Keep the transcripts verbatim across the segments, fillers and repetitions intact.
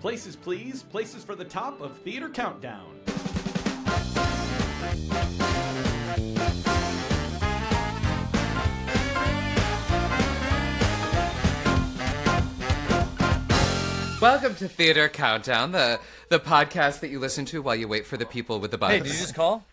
Places, please. Places for the top of Theater Countdown. Welcome to Theater Countdown, the the podcast that you listen to while you wait for the people with the bugs. Hey, did you just call?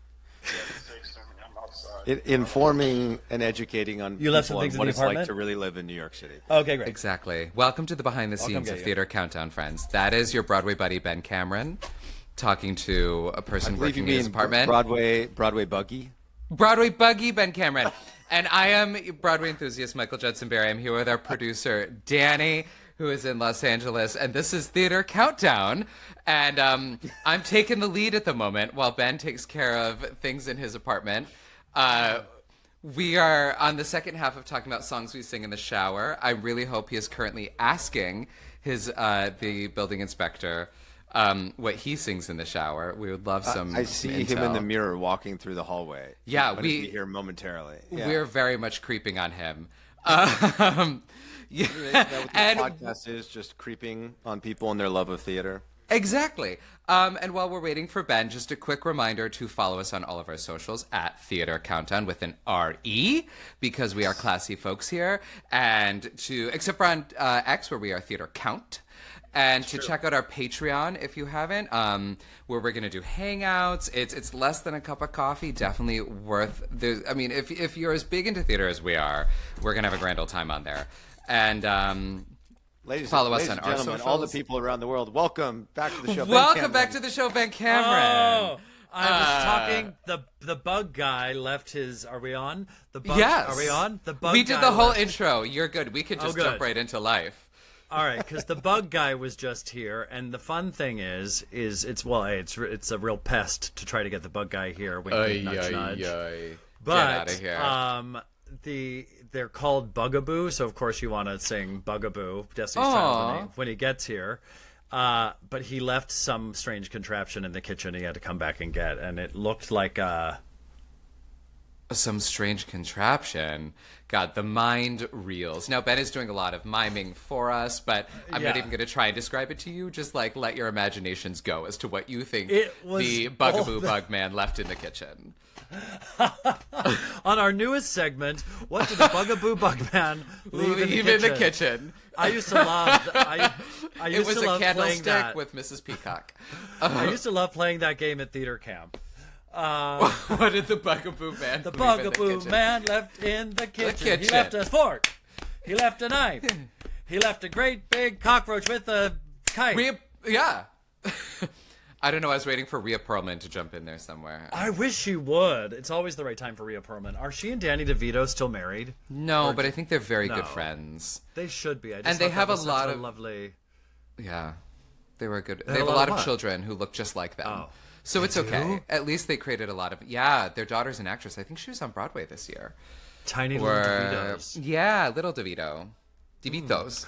In, informing and educating on you left people some things on what in the it's apartment? like to really live in New York City. Okay, great. Exactly. Welcome to the behind the scenes of you. Theater Countdown, friends. That is your Broadway buddy, Ben Cameron, talking to a person working in his apartment. Broadway, Broadway buggy. Broadway buggy, Ben Cameron. And I am Broadway enthusiast Michael Judson Berry. I'm here with our producer, Danny, who is in Los Angeles, and this is Theater Countdown. And um, I'm taking the lead at the moment while Ben takes care of things in his apartment. Uh, we are on the second half of talking about songs we sing in the shower. I really hope he is currently asking his uh, the building inspector um, what he sings in the shower. We would love some I, I see intel. him in the mirror walking through the hallway. Yeah, He's we be here momentarily. Yeah. We're very much creeping on him. Um, yeah, That what the and podcast is just creeping on people and their love of theater. exactly. Um, and while we're waiting for Ben, just a quick reminder to follow us on all of our socials at Theater Countdown with an R E, because we are classy folks here, and to except for on uh, X where we are Theater Count. And to check out our Patreon if you haven't, um, where we're gonna do hangouts. It's it's less than a cup of coffee. Definitely worth. There's, I mean, if if you're as big into theater as we are, we're gonna have a grand old time on there. And um, Ladies, follow ladies us on and our gentlemen, socials. all the people around the world, welcome back to the show. Ben welcome Cameron. back to the show, Ben Cameron. Oh, I was Uh, talking. The the bug guy left his. Are we on? The bug. Yes. Are we on? The bug. We did guy the whole left- intro. You're good. We could Oh, just good. jump right into life. All right, because the bug guy was just here, and the fun thing is, is it's well, it's it's a real pest to try to get the bug guy here. Wink, wink, nudge, nudge. But Get out of here. um, the they're called Bugaboo, so of course you want to sing Bugaboo, Destiny's Aw. Child, when he, when he gets here. Uh, but he left some strange contraption in the kitchen. He had to come back and get, and it looked like uh Some strange contraption. God, the mind reels. Now, Ben is doing a lot of miming for us, but I'm not Yeah. even going to try and describe it to you. Just, like, let your imaginations go as to what you think It was the Bugaboo all the- Bug Man left in the kitchen. on our newest segment. What did the Bugaboo Bug Man leave, in, the Leave kitchen? in the kitchen. I used to love. I, I It used was to a love playing candlestick that. with Missus Peacock. I used to love playing that game at theater camp. Uh, What did the Bugaboo Man the leave in the Bugaboo kitchen? Man left in the kitchen. He kitchen. left a fork. He left a knife. He left a great big cockroach with a kite. Rhea, yeah. I don't know. I was waiting for Rhea Perlman to jump in there somewhere. I wish she would. It's always the right time for Rhea Perlman. Are she and Danny DeVito still married? No, but I think they're very No. good friends. They should be. I just And they thought that have a was such lot a of- lovely. Yeah, they were good. They, had have a a lot lot of of what? children who look just like them. Oh. So it's okay. do? At least they created a lot of. Yeah, their daughter's an actress. I think she was on Broadway this year. Tiny Or little DeVitos. yeah, little DeVito, DeVitos.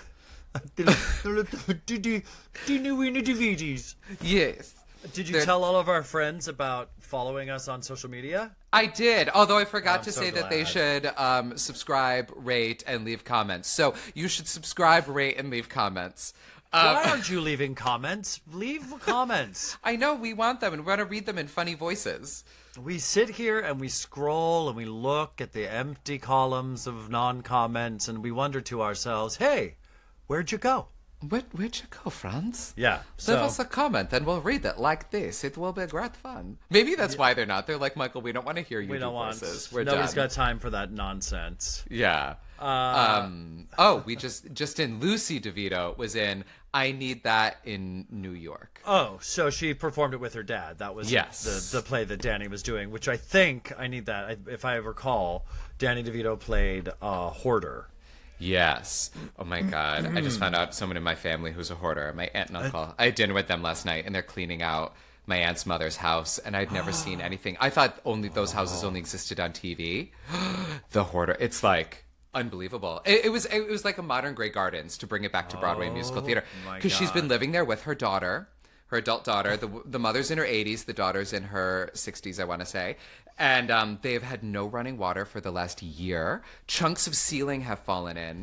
Teeny weeny DeVitos. Yes, Did you They're- tell all of our friends about following us on social media? I did. Although I forgot I'm to so say that they glad. should um, subscribe, rate, and leave comments. So you should subscribe, rate, and leave comments. Uh, Why aren't you leaving comments? Leave comments. I know we want them, and we want to read them in funny voices. We sit here and we scroll and we look at the empty columns of non-comments and we wonder to ourselves, hey, where'd you go? Where, where'd you go, Franz? Yeah. Leave us a comment and we'll read it like this. It will be great fun. Maybe that's why they're not. They're like, Michael, we don't want to hear you we do don't want. voices. We're Nobody's done. got time for that nonsense. Yeah. Uh, um. Oh, we just just in Lucy DeVito was in I Need That in New York. Oh, so she performed it with her dad. That was Yes. the the play that Danny was doing, which I think I need that. I, if I recall, Danny DeVito played a hoarder. Yes. Oh my God. I just found out someone in my family who's a hoarder. My aunt and uncle. I had dinner with them last night, and they're cleaning out my aunt's mother's house, and I'd never seen anything. I thought only those houses only existed on T V. The hoarder. It's like unbelievable. It, it was it was like a modern Grey Gardens to bring it back to Broadway musical theater my because she's been God. living there with her daughter. Her adult daughter, the the mother's in her eighties, the daughter's in her sixties, I want to say, and um, they have had no running water for the last year. Chunks of ceiling have fallen in,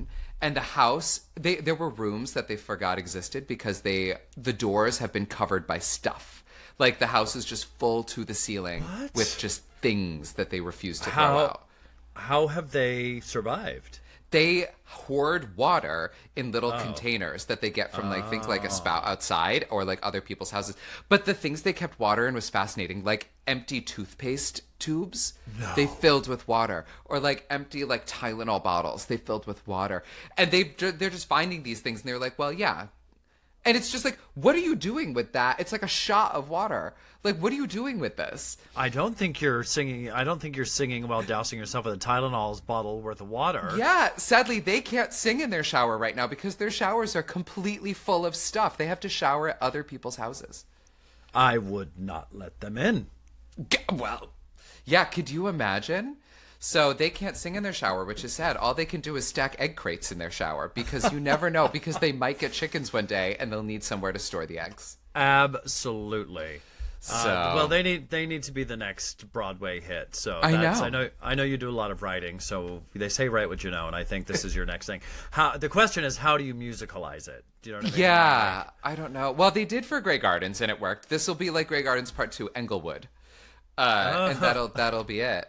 And the house, they there were rooms that they forgot existed because they the doors have been covered by stuff. Like the house is just full to the ceiling What? with just things that they refuse to How- throw out. How have they survived? They hoard water in little Oh. containers that they get from like things like a spout outside or like other people's houses. But the things they kept water in was fascinating, like empty toothpaste tubes they filled with water, or like empty like Tylenol bottles they filled with water. And they they're just finding these things and they're like, well, yeah. And it's just like, what are you doing with that? It's like a shot of water. Like, what are you doing with this? I don't think you're singing. I don't think you're singing while dousing yourself with a Tylenol's bottle worth of water. Yeah, sadly, they can't sing in their shower right now because their showers are completely full of stuff. They have to shower at other people's houses. I would not let them in. G- Well, yeah, could you imagine? So they can't sing in their shower, which is sad. All they can do is stack egg crates in their shower because you never know, because they might get chickens one day and they'll need somewhere to store the eggs. Absolutely. So, Uh, well, they need they need to be the next Broadway hit. So I that's, know. I know. I know you do a lot of writing. So they say write what you know, and I think this is your next thing. How the question is, how do you musicalize it? Do you know what I mean? yeah, I don't know. Well, they did for Grey Gardens and it worked. This will be like Grey Gardens Part Two, Englewood, uh, and that'll that'll be it.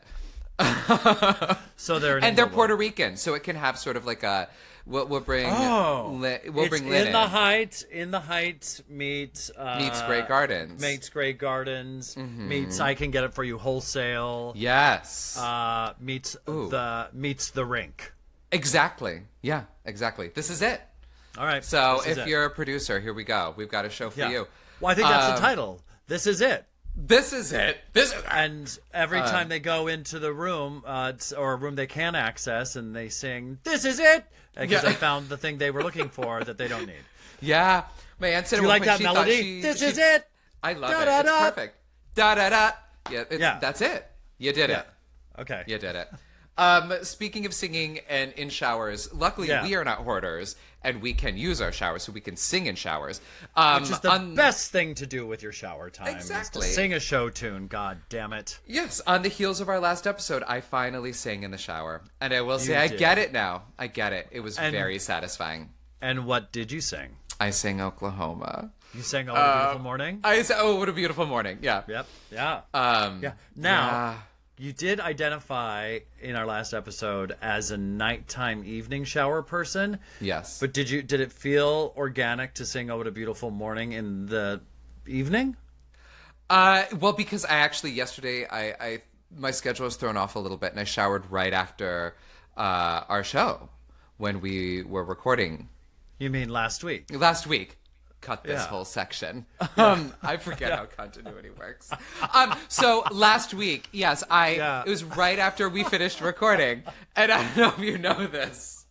So they're in And they're Englewood. Puerto Rican, so it can have sort of like a we'll, we'll bring Oh, li- we'll it's bring in linen. the Heights. In the Heights meets uh, Meets Grey Gardens. Meets Grey Gardens. Mm-hmm. Meets I can get it for you wholesale. Yes, Uh, meets Ooh. the meets the rink. exactly. Yeah, exactly. This is it. All right. So this is if it. you're a producer, here we go. We've got a show for yeah. you. Well, I think that's Um, the title. This is it. This is it. This is And every Uh, time they go into the room, uh, it's- or a room they can access, and they sing, "This is it," because Yeah. they found the thing they were looking for that they don't need. yeah. My aunt said Do at you one like point that she thought melody? she- This she- is it. I love Da, it. da, It's da. perfect. Da da da. Yeah, it's, Yeah. that's it. You did Yeah. it. Okay. You did it. Um, speaking of singing and in showers, luckily Yeah. we are not hoarders and we can use our showers, so we can sing in showers. Um, Which is the on- best thing to do with your shower time. Exactly. Is to sing a show tune. God damn it. Yes, on the heels of our last episode, I finally sang in the shower, and I will say You I did. get it now. I get it. It was And- very satisfying. And what did you sing? I sang Oklahoma. You sang "Oh, What a Beautiful Morning." I said, "Oh, what a beautiful morning!" Yeah. Yep. Yeah. Um, Yeah. Now, yeah. you did identify in our last episode as a nighttime evening shower person. Yes. But did you did it feel organic to sing "Oh What a Beautiful Morning" in the evening? Uh, well, because I actually yesterday I, I my schedule was thrown off a little bit, and I showered right after uh, our show when we were recording You mean last week? last week. Cut this Yeah. whole section. Um, I forget how continuity works. Um, so last week, yes, I Yeah. it was right after we finished recording, and I don't know if you know this,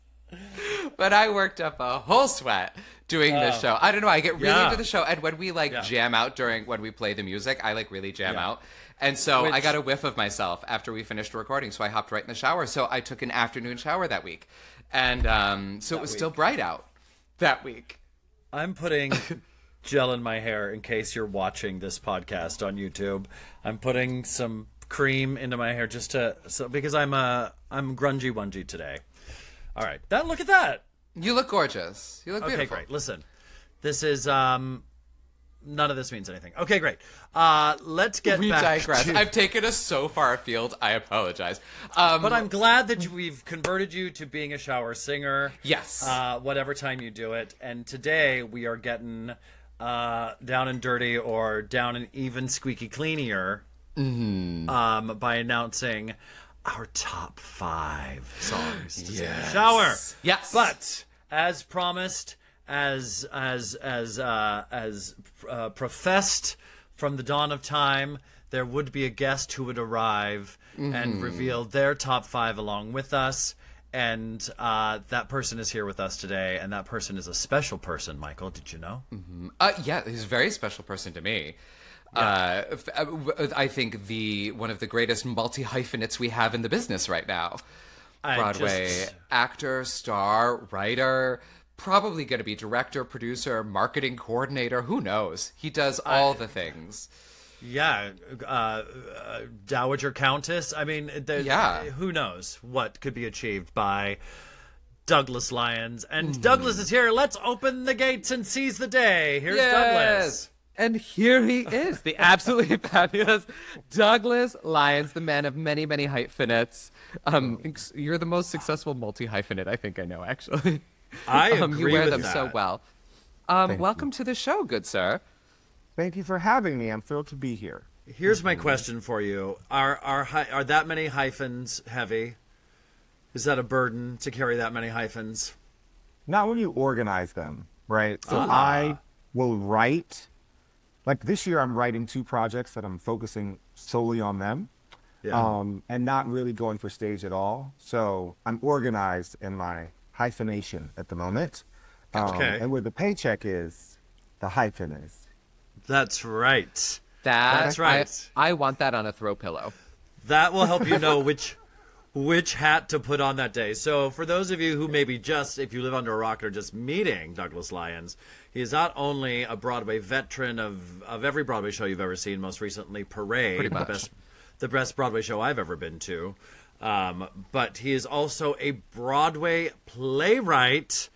but I worked up a whole sweat doing this show. I don't know. I get really Yeah. into the show, and when we like Yeah. jam out during when we play the music, I like really jam Yeah. out. And so I Which- got a whiff of myself after we finished recording, so I hopped right in the shower. So I took an afternoon shower that week, and um, so it was still bright out that week. I'm putting gel in my hair in case you're watching this podcast on YouTube. I'm putting some cream into my hair just to so because I'm a I'm grungy wungy today. All right, that look at that. You look gorgeous. You look Okay, beautiful. great. Listen, this is um, none of this means anything. Okay, great. Uh, let's get We back. digress. to- I've taken us so far afield. I apologize. Um, But I'm glad that we've converted you to being a shower singer. Yes. Uh, whatever time you do it. And today we are getting uh, down and dirty or down and even squeaky cleanier Mm-hmm. um, by announcing our top five songs to sing in the shower. Yes. But as promised, as as as uh, as uh, professed from the dawn of time, there would be a guest who would arrive and reveal their top five along with us. And uh, that person is here with us today, and that person is a special person. Michael, did you know? Uh, yeah, he's a very special person to me. Uh, f- uh, w- I think the one of the greatest multi hyphenates we have in the business right now. I Broadway just- actor, star, writer, probably going to be director, producer, marketing coordinator. Who knows? He does all the things. Yeah, uh, uh, Dowager Countess. I mean, there, Yeah. who knows what could be achieved by Douglas Lyons. And Douglas is here. Let's open the gates and seize the day. Here's Douglas. And here he is, the absolutely fabulous Douglas Lyons, the man of many, many hyphenates. Um, you're the most successful multi-hyphenate I think I know, actually. I um, agree You wear with them that. so well. Um, Thank welcome you. to the show, good sir. Thank you for having me. I'm thrilled to be here. Here's my question for you. Are, are, hy- are that many hyphens heavy? Is that a burden to carry that many hyphens? Not when you organize them, right? So Ah. I will write, like this year I'm writing two projects that I'm focusing solely on them. Yeah. Um, and not really going for stage at all. So I'm organized in my hyphenation at the moment. Um, Okay. And where the paycheck is, the hyphen is. That's right. That, That's right. I, I want that on a throw pillow. That will help you know which which hat to put on that day. So for those of you who maybe just, if you live under a rock, are just meeting Douglas Lyons, he is not only a Broadway veteran of, of every Broadway show you've ever seen, most recently Parade, Pretty the much. best the best Broadway show I've ever been to, um, but he is also a Broadway playwright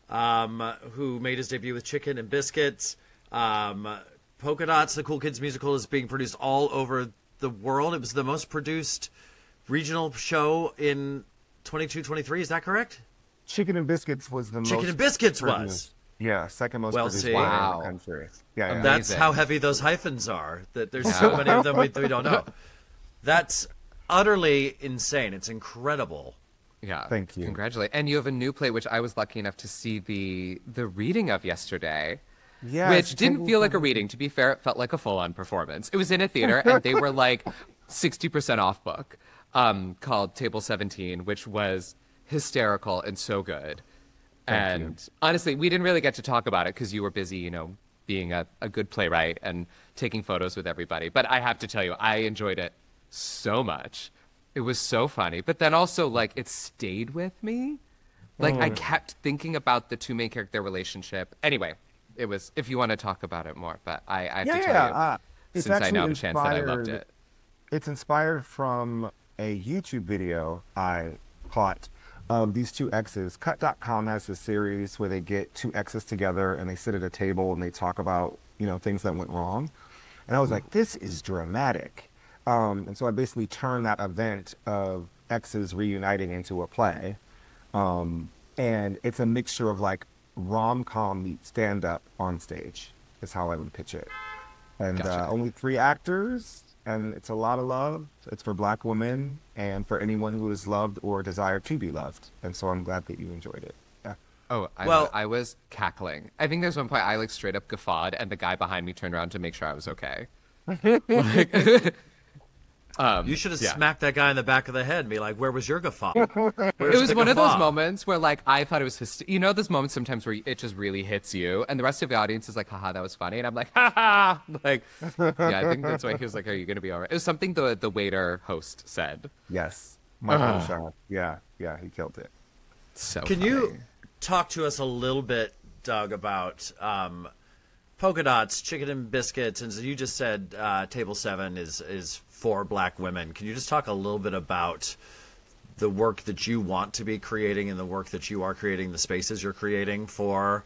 um, who made his debut with Chicken and Biscuits. Um, Polka Dots, the Cool Kids musical, is being produced all over the world. It was the most produced regional show in twenty-two twenty-three. Is that correct? Chicken and Biscuits was the most. Chicken and Biscuits was. produced- Yeah, second most Well, produced see. play in Wow. the country. Yeah, yeah. That's Amazing. how heavy those hyphens are. That there's so many of them we, we don't know. That's utterly insane. It's incredible. Yeah. Thank you. Congratulate. And you have a new play, which I was lucky enough to see the the reading of yesterday. Yeah, which it's didn't table feel like a for- reading. To be fair, it felt like a full-on performance. It was in a theater, and they were like sixty percent off book, um, called Table seventeen, which was hysterical and so good. Thank and honestly, we didn't really get to talk about it because you were busy, you know, being a, a good playwright and taking photos with everybody. But I have to tell you, I enjoyed it so much. It was so funny. But then also, like, it stayed with me. Like, I kept thinking about the two main character relationship. Anyway, it was, if you want to talk about it more, but I, I have Yeah, to yeah. tell you, uh, it's since I now have actually a chance that I loved inspired- it. It's inspired from a YouTube video I caught of these two exes. Cut dot com has a series where they get two exes together and they sit at a table and they talk about, you know, things that went wrong. And I was like, this is dramatic. Um, and so I basically turned that event of exes reuniting into a play. Um, and it's a mixture of like rom-com meets stand-up on stage is how I would pitch it. And Gotcha. uh, only three actors, and it's a lot of love. It's for Black women and for anyone who is loved or desired to be loved. And so I'm glad that you enjoyed it. Yeah. Oh, I, Well- I was cackling. I think there's one point I like straight up guffawed, and the guy behind me turned around to make sure I was okay. Like, um, You should have yeah. smacked that guy in the back of the head and be like, "Where was your guffaw?" Where's It was the one of those guffaw? moments where, like, I thought it was, hyst- you know, those moments sometimes where it just really hits you, and the rest of the audience is like, haha, that was funny. And I'm like, haha. Like, yeah, I think that's why he was like, are you going to be all right? It was something the, the waiter host said. Yes. Michael Uh. Shaw. Yeah. Yeah. He killed it. So Can funny. you talk to us a little bit, Doug, about um, Polka Dots, Chicken and Biscuits, and so you just said uh, Table Seven is is for Black women. Can you just talk a little bit about the work that you want to be creating and the work that you are creating, the spaces you're creating for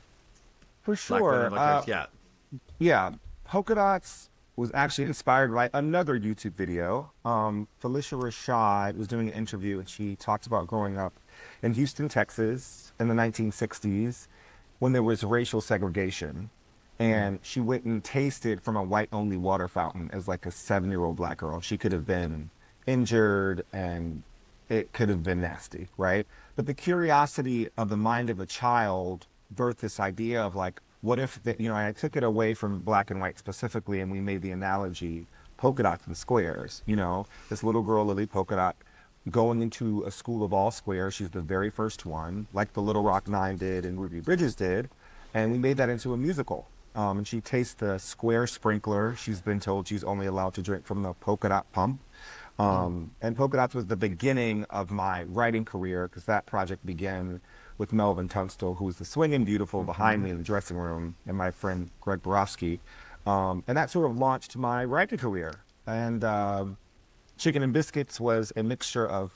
For Black sure. women? Uh, Like, yeah, Yeah, Polka Dots was actually inspired by another YouTube video. Um, Felicia Rashad was doing an interview, and she talked about growing up in Houston, Texas, in the nineteen sixties, when there was racial segregation. And she went and tasted from a white-only water fountain as like a seven-year-old Black girl. She could have been injured, and it could have been nasty, right? But the curiosity of the mind of a child birthed this idea of like, what if, the, you know, I took it away from Black and white specifically, and we made the analogy polka dots and squares. You know, this little girl, Lily Polka Dot, going into a school of all squares. She's the very first one, like the Little Rock Nine did and Ruby Bridges did. And we made that into a musical. Um, and she tastes the square sprinkler. She's been told she's only allowed to drink from the polka dot pump. Um, and polka dots was the beginning of my writing career, because that project began with Melvin Tunstall, who was the swinging beautiful behind me in the dressing room, and my friend Greg Borofsky. Um, and that sort of launched my writing career. And um, Chicken and Biscuits was a mixture of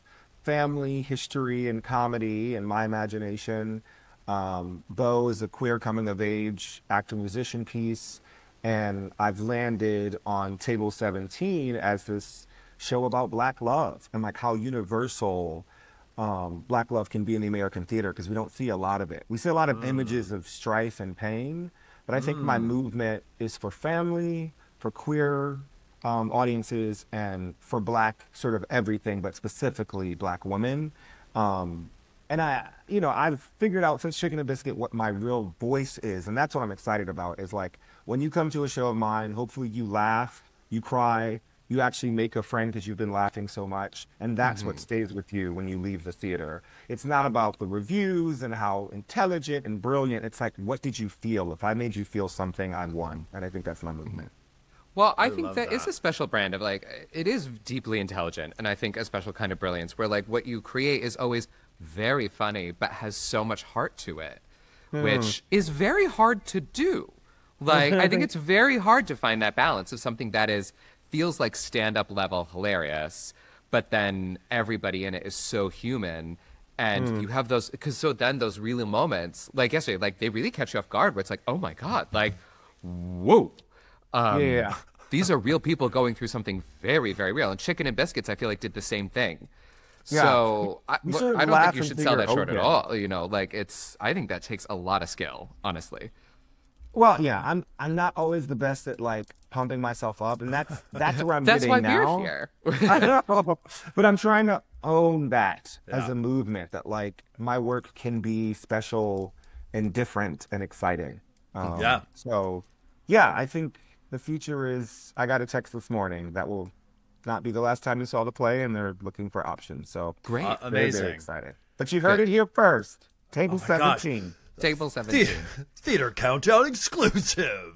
family history and comedy in my imagination. Um, Bo is a queer coming of age actor musician piece, and I've landed on Table seventeen as this show about Black love and like how universal um, Black love can be in the American theater, because we don't see a lot of it. We see a lot of mm. images of strife and pain, but I think mm. my movement is for family, for queer um, audiences, and for Black sort of everything, but specifically Black women. Um, and I, you know, I've figured out since Chicken and Biscuit what my real voice is, and that's what I'm excited about, is like when you come to a show of mine, hopefully you laugh, you cry, you actually make a friend because you've been laughing so much, and that's mm-hmm. what stays with you when you leave the theater. It's not about the reviews and how intelligent and brilliant. It's like, what did you feel? If I made you feel something, I won. And I think that's my movement. Well, I, I think that, that is a special brand of like, it is deeply intelligent, and I think a special kind of brilliance where like what you create is always very funny, but has so much heart to it, mm. which is very hard to do. Like, I think it's very hard to find that balance of something that is feels like stand-up level hilarious, but then everybody in it is so human, and mm. you have those, because so then those real moments, like yesterday, like they really catch you off guard, where it's like, oh my god, like, whoa, um, yeah, these are real people going through something very, very real. And Chicken and Biscuits, I feel like, did the same thing. Yeah. So I, sort of I don't think you should sell that short open. at all. You know, like it's, I think that takes a lot of skill, honestly. Well, yeah, I'm I'm not always the best at like pumping myself up, and that's that's where I'm that's getting why now. We're here. I know, but I'm trying to own that yeah. as a movement, that like my work can be special and different and exciting. Um, yeah. So, yeah, I think the future is. I got a text this morning that will not be the last time you saw the play, and they're looking for options. So great, uh, very, amazing, very excited. But you heard Good. it here first. Table oh seventeen. Gosh. Table seventeen. The- Theater Countdown exclusive.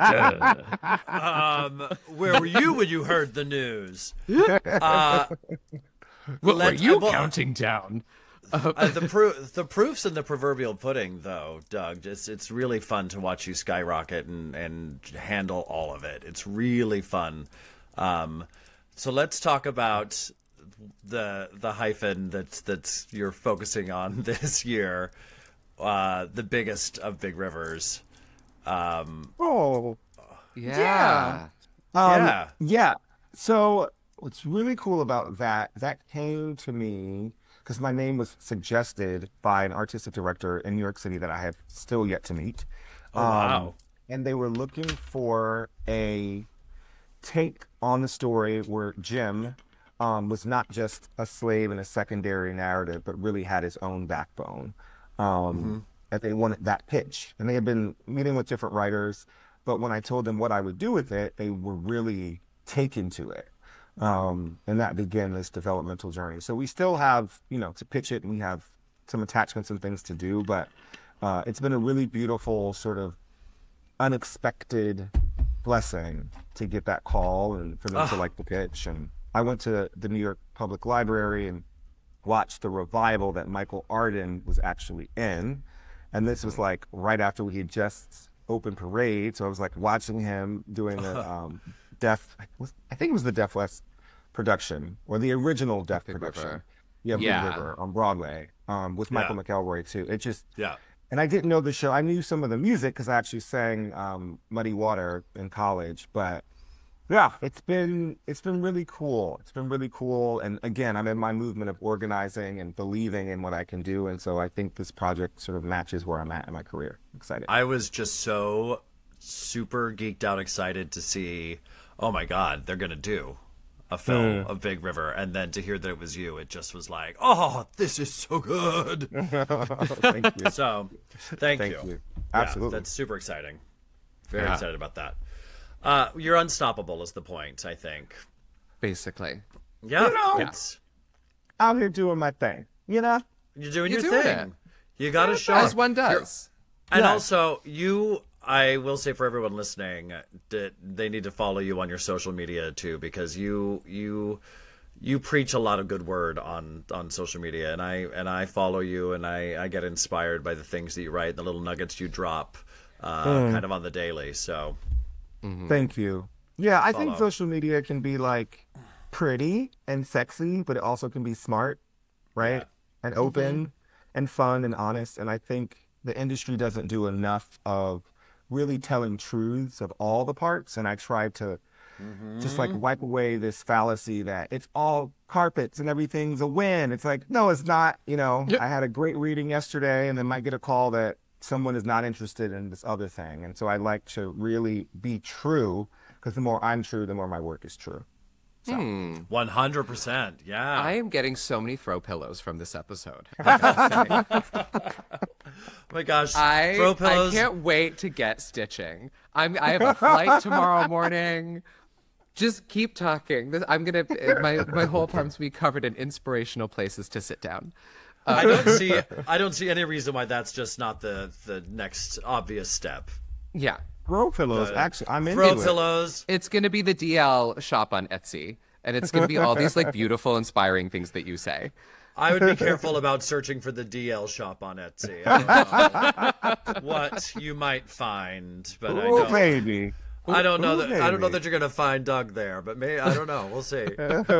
um, where were you when you heard the news? Uh, what were you well, counting down? uh, the pro- the proof's in the proverbial pudding, though, Doug. It's it's really fun to watch you skyrocket and, and handle all of it. It's really fun. Um, so let's talk about the the hyphen that's that's you're focusing on this year. Uh, the biggest of big rivers. Um, oh, yeah. yeah. Um, yeah. Yeah. So what's really cool about that, that came to me because my name was suggested by an artistic director in New York City that I have still yet to meet. Oh, wow. Um, and they were looking for a take on the story where Jim um, was not just a slave in a secondary narrative, but really had his own backbone. Um, mm-hmm. And they wanted that pitch, and they had been meeting with different writers, but when I told them what I would do with it, they were really taken to it. Um, and that began this developmental journey. So we still have, you know, to pitch it, and we have some attachments and things to do, but uh, it's been a really beautiful sort of unexpected blessing to get that call and for them uh. to like the pitch. And I went to the New York Public Library and watched the revival that Michael Arden was actually in. And this was like right after we had just opened Parade. So I was like watching him doing the um, Deaf, I think it was the Deaf West production or the original Deaf Big production. River. Yeah, Big Yeah. River on Broadway um, with Michael Yeah. McElroy too. It just, Yeah. and I didn't know the show. I knew some of the music because I actually sang um, Muddy Water in college, but yeah, it's been it's been really cool. It's been really cool. And again, I'm in my movement of organizing and believing in what I can do. And so I think this project sort of matches where I'm at in my career. Excited. I was just so super geeked out excited to see, oh my God, they're going to do a film Mm. of Big River. And then to hear that it was you, it just was like, oh, this is so good. Thank you. So thank, Thank you. you. Yeah, Absolutely. that's super exciting. Very Yeah. excited about that. Uh, you're unstoppable is the point, I think. Basically. Yeah. You know- it's, Out here doing my thing, you know? you're doing You're your doing thing. it. You got to show As one does. And Yeah. also, you, I will say for everyone listening, that they need to follow you on your social media too, because you, you, you preach a lot of good word on, on social media, and I and I follow you, and I, I get inspired by the things that you write, the little nuggets you drop, uh, kind of on the daily. So, Thank you. Yeah, I think Follow. social media can be like pretty and sexy, but it also can be smart. right? And open and fun and honest. And I think the industry doesn't do enough of really telling truths of all the parts. And I try to just like wipe away this fallacy that it's all carpets and everything's a win. It's like, no, it's not. You know, I had a great reading yesterday and then might get a call that someone is not interested in this other thing. And so I like to really be true, because the more I'm true, the more my work is true. So. one hundred percent. Yeah. I am getting so many throw pillows from this episode. Oh my gosh. I, Throw I pillows. can't wait to get stitching. I'm I have a flight tomorrow morning. Just keep talking. This- I'm gonna my my whole apartment's gonna be covered in inspirational places to sit down. I don't see I don't see any reason why that's just not the the next obvious step. Yeah, Throw pillows. Uh, Actually, I'm into Throw it. pillows. it's gonna be the D L shop on Etsy, and it's gonna be all these like beautiful, inspiring things that you say. I would be careful about searching for the D L shop on Etsy. I don't know what you might find, but I Ooh, don't. baby. I don't know Ooh, that I don't know baby. that you're gonna find Doug there, but maybe I don't know. We'll see.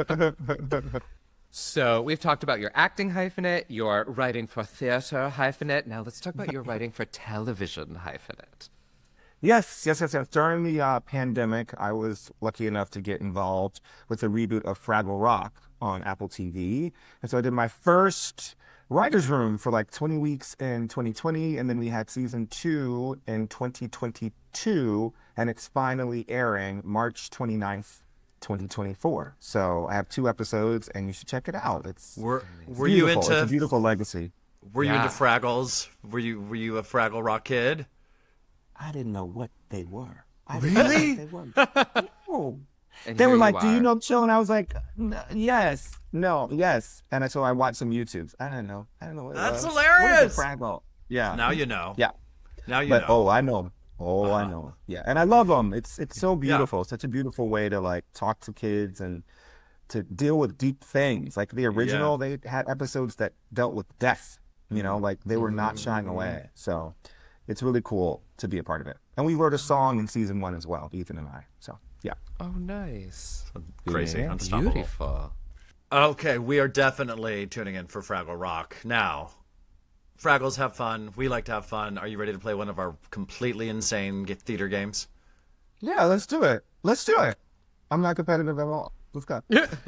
So we've talked about your acting hyphenate, your writing for theater hyphenate. Now let's talk about your writing for television hyphenate. Yes, yes, yes, yes. During the uh, pandemic, I was lucky enough to get involved with the reboot of Fraggle Rock on Apple T V. And so I did my first writer's room for like twenty weeks in twenty twenty. And then we had season two in twenty twenty-two. And it's finally airing March twenty-ninth, twenty twenty-four. So I have two episodes and you should check it out. It's Were Were you beautiful. into It's a beautiful legacy. Were you Yeah. into Fraggles? Were you Were you a Fraggle Rock kid? I didn't know what they were. I Really? didn't know what they were. No. And They here were you like, "Do you are. know Chill?" And I was like, "N- "Yes, no, yes." And so I watched some YouTubes. I don't know. I don't know. What it That's was. hilarious. What is a Fraggle? Yeah. Now you know. Yeah. Now you But know. oh, I know. Oh, I Uh-huh. know. Yeah, and I love them. It's it's so beautiful. Such a beautiful way to like talk to kids and to deal with deep things. Like the original, they had episodes that dealt with death. You know, like they were not shying away. So it's really cool to be a part of it. And we wrote a song in season one as well, Ethan and I. So yeah. Oh, nice. Crazy, Yeah. unstoppable. Beautiful. Okay, we are definitely tuning in for Fraggle Rock. Now, Fraggles have fun. We like to have fun. Are you ready to play one of our completely insane ge- theater games? Yeah, let's do it. Let's do it. I'm not competitive at all. Let's go.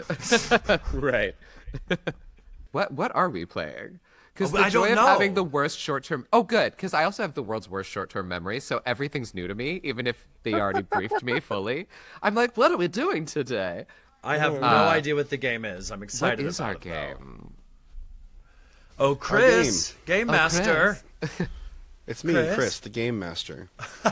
Right. what what are we playing? Because Oh, the I joy don't of having know. the worst short term. Oh, good. Because I also have the world's worst short term memory, so everything's new to me, even if they already briefed me fully. I'm like, what are we doing today? I have no Uh, idea what the game is. I'm What excited is about our it, though. game? Oh, Chris, game, Oh, master. Chris. It's me, Chris? Chris, the game master.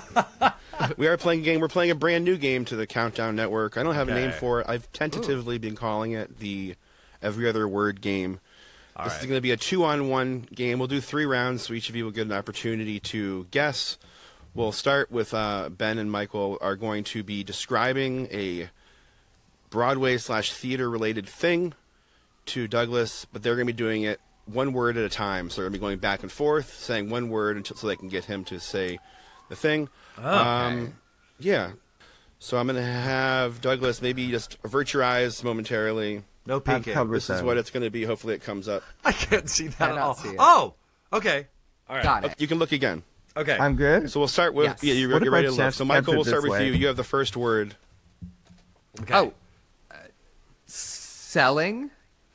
We are playing a game. We're playing a brand new game to the Countdown Network. I don't have a name Okay. for it. I've tentatively been calling it the Every Other Word game. All this right. is going to be a two-on-one game. We'll do three rounds, so each of you will get an opportunity to guess. We'll start with uh, Ben and Michael are going to be describing a Broadway slash theater related thing to Douglas, but they're going to be doing it one word at a time. So they're going to be going back and forth, saying one word until so they can get him to say the thing. Um, yeah. So I'm going to have Douglas maybe just avert your eyes momentarily. No I've peeking. covered This is that. what it's going to be. Hopefully it comes up. I can't see that I at don't all. see it. Oh, okay. All right. Got it. You can look again. Okay. I'm good. So we'll start with Yes. yeah. You're, What you're if I ready to look. chance- So Michael, chance it we'll start this with way? you. You have the first word. okay. Oh, uh, selling.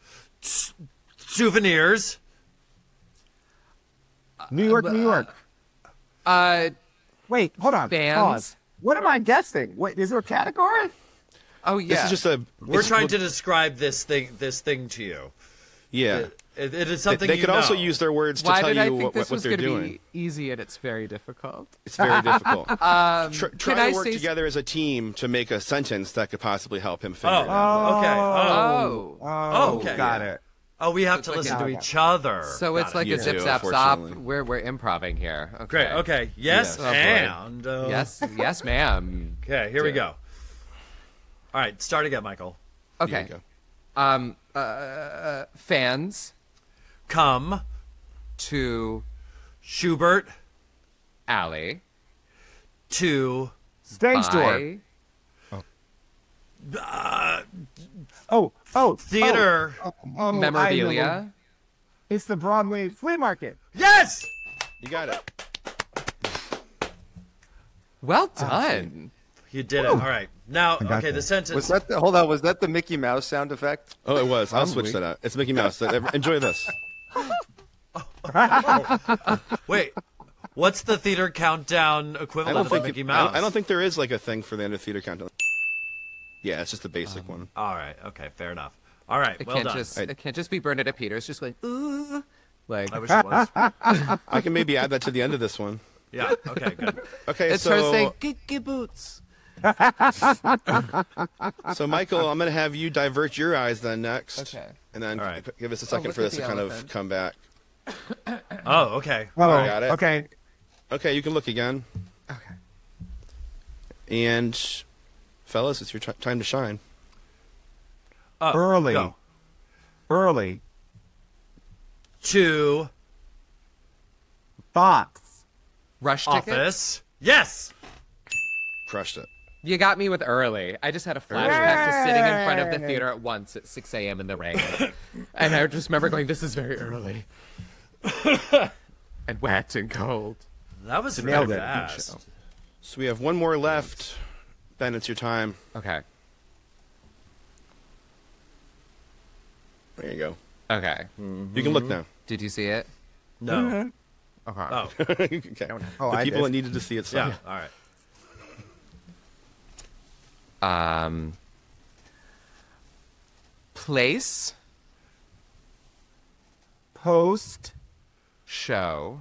Souvenirs. New York, New York. Uh, Wait, hold on. Bands. Pause. What am I guessing? Wait, is there a category? oh yeah. This is just a. We're it's- trying to describe this thing this thing to you. Yeah. It, it is They, something they you could also know. use their words to Why tell did you I think what, this what was they're going to doing. be easy and it's very difficult? It's very difficult. Um, Try, can try I to work say together as a team to make a sentence that could possibly help him figure Oh, it out. okay. Oh. Oh, Oh, okay. got it. Oh, we have It's to like listen a- to each other. so Got it's it. like You a zip do, zap stop. unfortunately. We're we're improving here. Okay. Great. Okay. Yes, Yes. Oh, boy. and uh, Yes, yes, ma'am. Okay, here we Do. go. All right, start again, Michael. Here Okay. you go. Um, uh, fans Come, to Schubert Alley. to Stage door. Buy Oh, oh. theater. Oh, oh, I know. memorabilia. It's the Broadway flea market. Yes. You got it. Well done. You did it. All right. Now, got okay, the that. sentence. Was that the, hold on? Was that the Mickey Mouse sound effect? Oh, it was. I'll switch Probably. that out. It's Mickey Mouse. Enjoy this. Wait, what's the theater countdown I equivalent don't of think Mickey it- I Mouse? don't, I don't think there is like a thing for the end of theater countdown. Yeah, it's just the basic one. All right. Okay. Fair enough. All right. It well can't done. just it can't just be Bernadette Peters just going ooh, like I wish it was. I can maybe add that to the end of this one. Yeah. Okay. Good. Okay, it's so her saying "Geeky boots." so Michael, I'm gonna have you divert your eyes then next. Okay. And then All right. p- give us a second look for at this to the kind elephant. of come back. Oh. Okay. Oh, Got it. okay. Okay, you can look again. Okay. And fellas, it's your t- time to shine. Uh, Early. Go. Early. To Fox. Rush ticket. office. Yes. Crushed it. You got me with early. I just had a flashback to sitting in front of the theater at once at six a.m. in the rain. And I just remember going, this is very early. And wet and cold. That was Nailed really it. fast. So we have one more left. Ben, it's your time. Okay. There you go. Okay. You can look now. Did you see it? No. Okay. Oh. okay. Oh, the I people did. that needed to see it saw. Yeah. All right. Um. Place. Post. Show.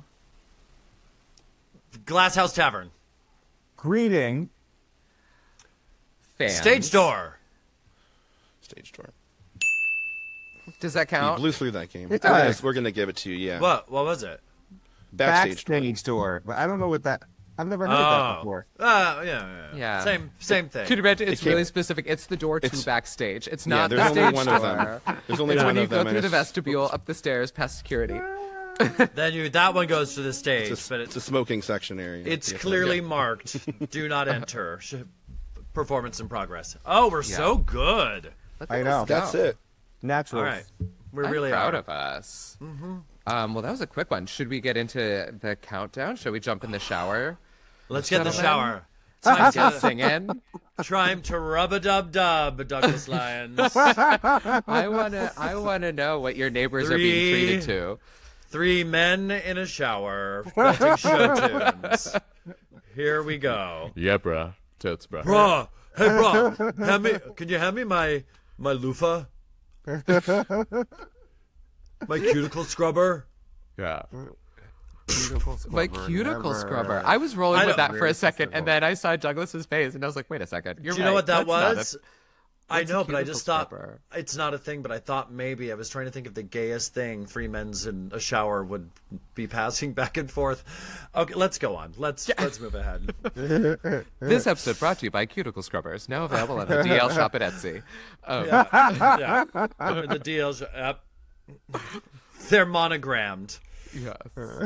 Glass House Tavern. Greeting. Fans. Stage door. Stage door. Does that You count? blew through that game. It We're gonna- does. We're gonna give it to you. Yeah. What? What was it? Backstage. Backstage door. But I don't know what that. I've never heard of Oh. that before. Uh, yeah, yeah, yeah. Yeah. Same, same thing. Could you imagine? It's It came- really specific. It's the door to It's- backstage. It's Yeah, not there's the only stage one door. of them. There's only It's one when you of go them. through and the it's- vestibule, up the stairs, past security. Then you that one goes to the stage, It's a, but it's it's a smoking section area. it's Yes, clearly marked "Do not enter." Sh- Performance in progress. Oh, we're so good. I know. That's it. Natural. All right, we I'm really proud are. of us. Mm-hmm. Um, well, that was a quick one. Should we get into the countdown? Should we jump in the shower? Let's get in the Gentlemen. shower. Time Get to, singing. time to rub a dub dub, Douglas Lyons. I wanna, I wanna know what your neighbors are being Three. treated to. Three men in a shower, belting show tunes. Here we go. Yeah, bruh. Totes, bruh. Bruh, hey, bruh, hand me, can you hand me my my loofah? My cuticle scrubber? Yeah. Beautiful My scrubber, cuticle never. scrubber. I was rolling I with know. that for a second, and then I saw Douglas's face, and I was like, "Wait a second, you're Do you know right. what that That's not was? a- I What's a know, but I cuticle just thought scrubber? it's not a thing. But I thought maybe I was trying to think of the gayest thing three men's in a shower would be passing back and forth. Okay, let's go on. Let's let's move ahead. This episode brought to you by Cuticle Scrubbers, now available at the D L shop at Etsy. Oh, Yeah, and the deals. Yep. They're monogrammed. yes.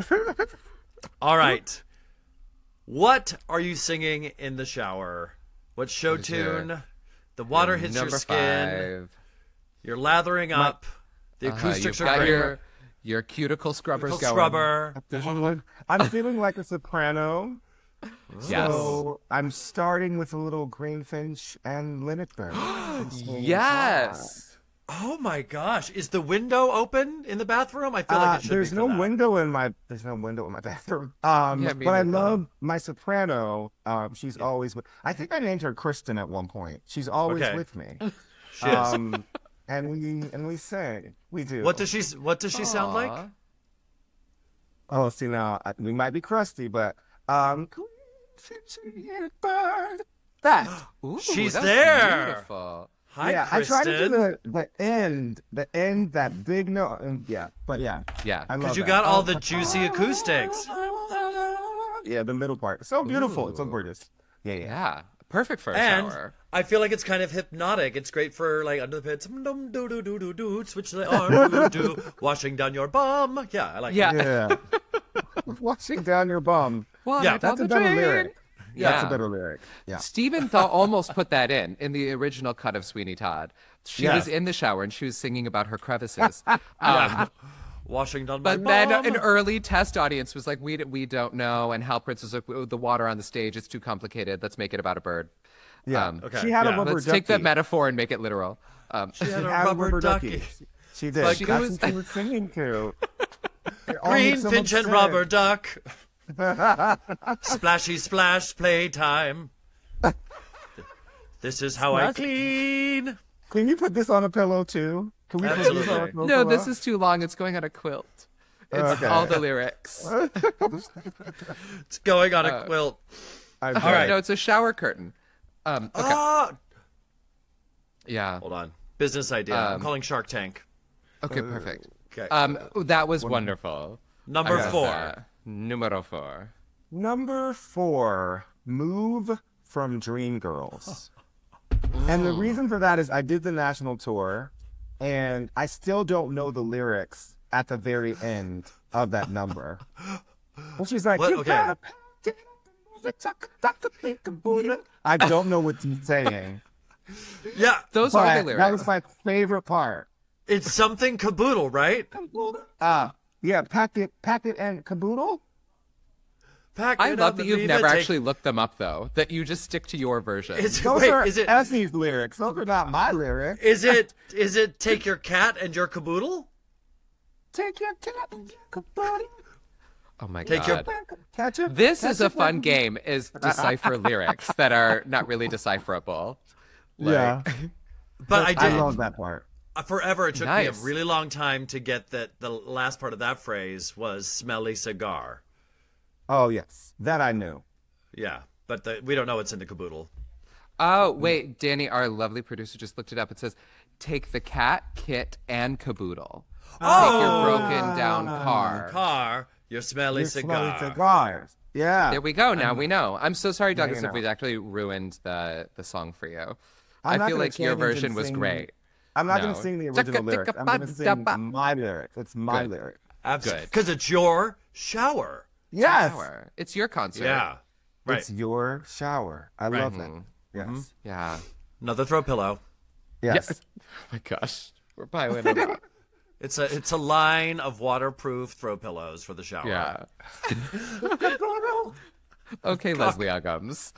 All right. What are you singing in the shower? What show is your- tune? The water hits your Number skin. five. You're lathering up. The Uh-huh, acoustics you've are got great. your your cuticle scrubbers Cuticle going. scrubber. I'm feeling like a soprano. Yes. So I'm starting with a little Greenfinch and Linnet-Bird. Yes. Oh my gosh! Is the window open in the bathroom? I feel Uh, like it should there's be no for that. window in my there's no window in my bathroom. Um, Yeah, me but I neither. love my soprano. Um, she's always with. I think I named her Kristen at one point. She's always Okay. with me. She is. Um, and we and we sing. We do. What does she? What does she sound like? Aw. Oh, see now I- we might be crusty, but um, Greenfinch and Linnet-Bird. That. Ooh, She's that's there. Beautiful. Hi, yeah, I tried to do Kristen. the the end, the end, that big note. And yeah, but yeah, Yeah. I love Because you that. got all the juicy acoustics. Yeah, the middle part. So beautiful. It's so Ooh. gorgeous. Yeah, yeah. Yeah. Perfect for a And shower. I feel like it's kind of hypnotic. It's great for like under the pits. Dum do do do do do. Switch the arm. do do. Washing down your bum. Yeah, I like. Yeah. It. Yeah. Washing down your bum. Water Yeah, down That's a the better drain. lyric. Yeah. That's a better lyric. Yeah. Stephen thought almost put that in in the original cut of Sweeney Todd. She Yeah. was in the shower and she was singing about her crevices. Um, Washing down my But then bum. an early test audience was like, we, we don't know. And Hal Prince was like, the water on the stage, it's too complicated. Let's make it about a bird. Yeah. Um, Okay, She had yeah. a rubber Let's ducky. take that metaphor and make it literal. Um, She had She a had rubber ducky. She did. But That's goose- what she was singing to. It all makes Green them finch and upset. rubber duck. Splashy splash playtime. This is how I Splash- clean. Can you put this on a pillow too? Can we put this on a Absolutely. pillow? no, this is too long. It's going on a quilt. It's Okay. all the lyrics. It's going on a Uh, quilt. I All right. No, it's a shower curtain. Um, okay. Ah! Yeah. Hold on. Business idea. I'm Um, calling Shark Tank. Okay, perfect. Okay. Um, that was wonderful. Number I love four. that. Numero four. Number four, Move from Dreamgirls. And the reason for that is I did the national tour, and I still don't know the lyrics at the very end of that number. Well, she's like, What? "You Okay. gotta pack it up, tuck, tuck, tuck, pick a bullet." I don't know what she's saying, Yeah. Those are the but lyrics. that was my favorite part. It's something caboodle, right? Uh, yeah, pack it, pack it, and caboodle. Pack I it love up that and you've leave never it. Take- actually looked them up, though. That you just stick to your version. Is, Those wait, are is it? Essie's lyrics. Those are not my lyrics. Is it? Is it? Take your cat and your caboodle. Take your cat and your caboodle. oh my Take your- god. Catch it. This catch is a it fun when- game. Is decipher lyrics that are not really decipherable. Like, Yeah, But I I did. love that part. Uh, Forever, it took me Nice. a really long time to get that. The last part of that phrase was "smelly cigar." Oh yes, that I knew. Yeah, but the, we don't know what's in the caboodle. Oh wait, Danny, our lovely producer, just looked it up. It says, "Take the cat, kit, and caboodle. Take your broken down car." Car, your smelly Your cigar. smelly cigars. Yeah. There we go. Now we know. I'm so sorry, Douglas, you if we know. actually ruined the the song for you. I'm I not feel gonna like your change and version was sing- great. I'm not No. going to sing the original lyrics. I'm going to sing my lyrics. It's my Good. lyric. Absolutely, Good. because it's your shower. Yes. Shower. It's your concert. Yeah, right. It's your shower. I love Mhm. it. Yes. Yeah. Another throw pillow. Yes. Oh my gosh, we're piling it up. It's a it's a line of waterproof throw pillows for the shower. Yeah. Okay, Leslie Uggams.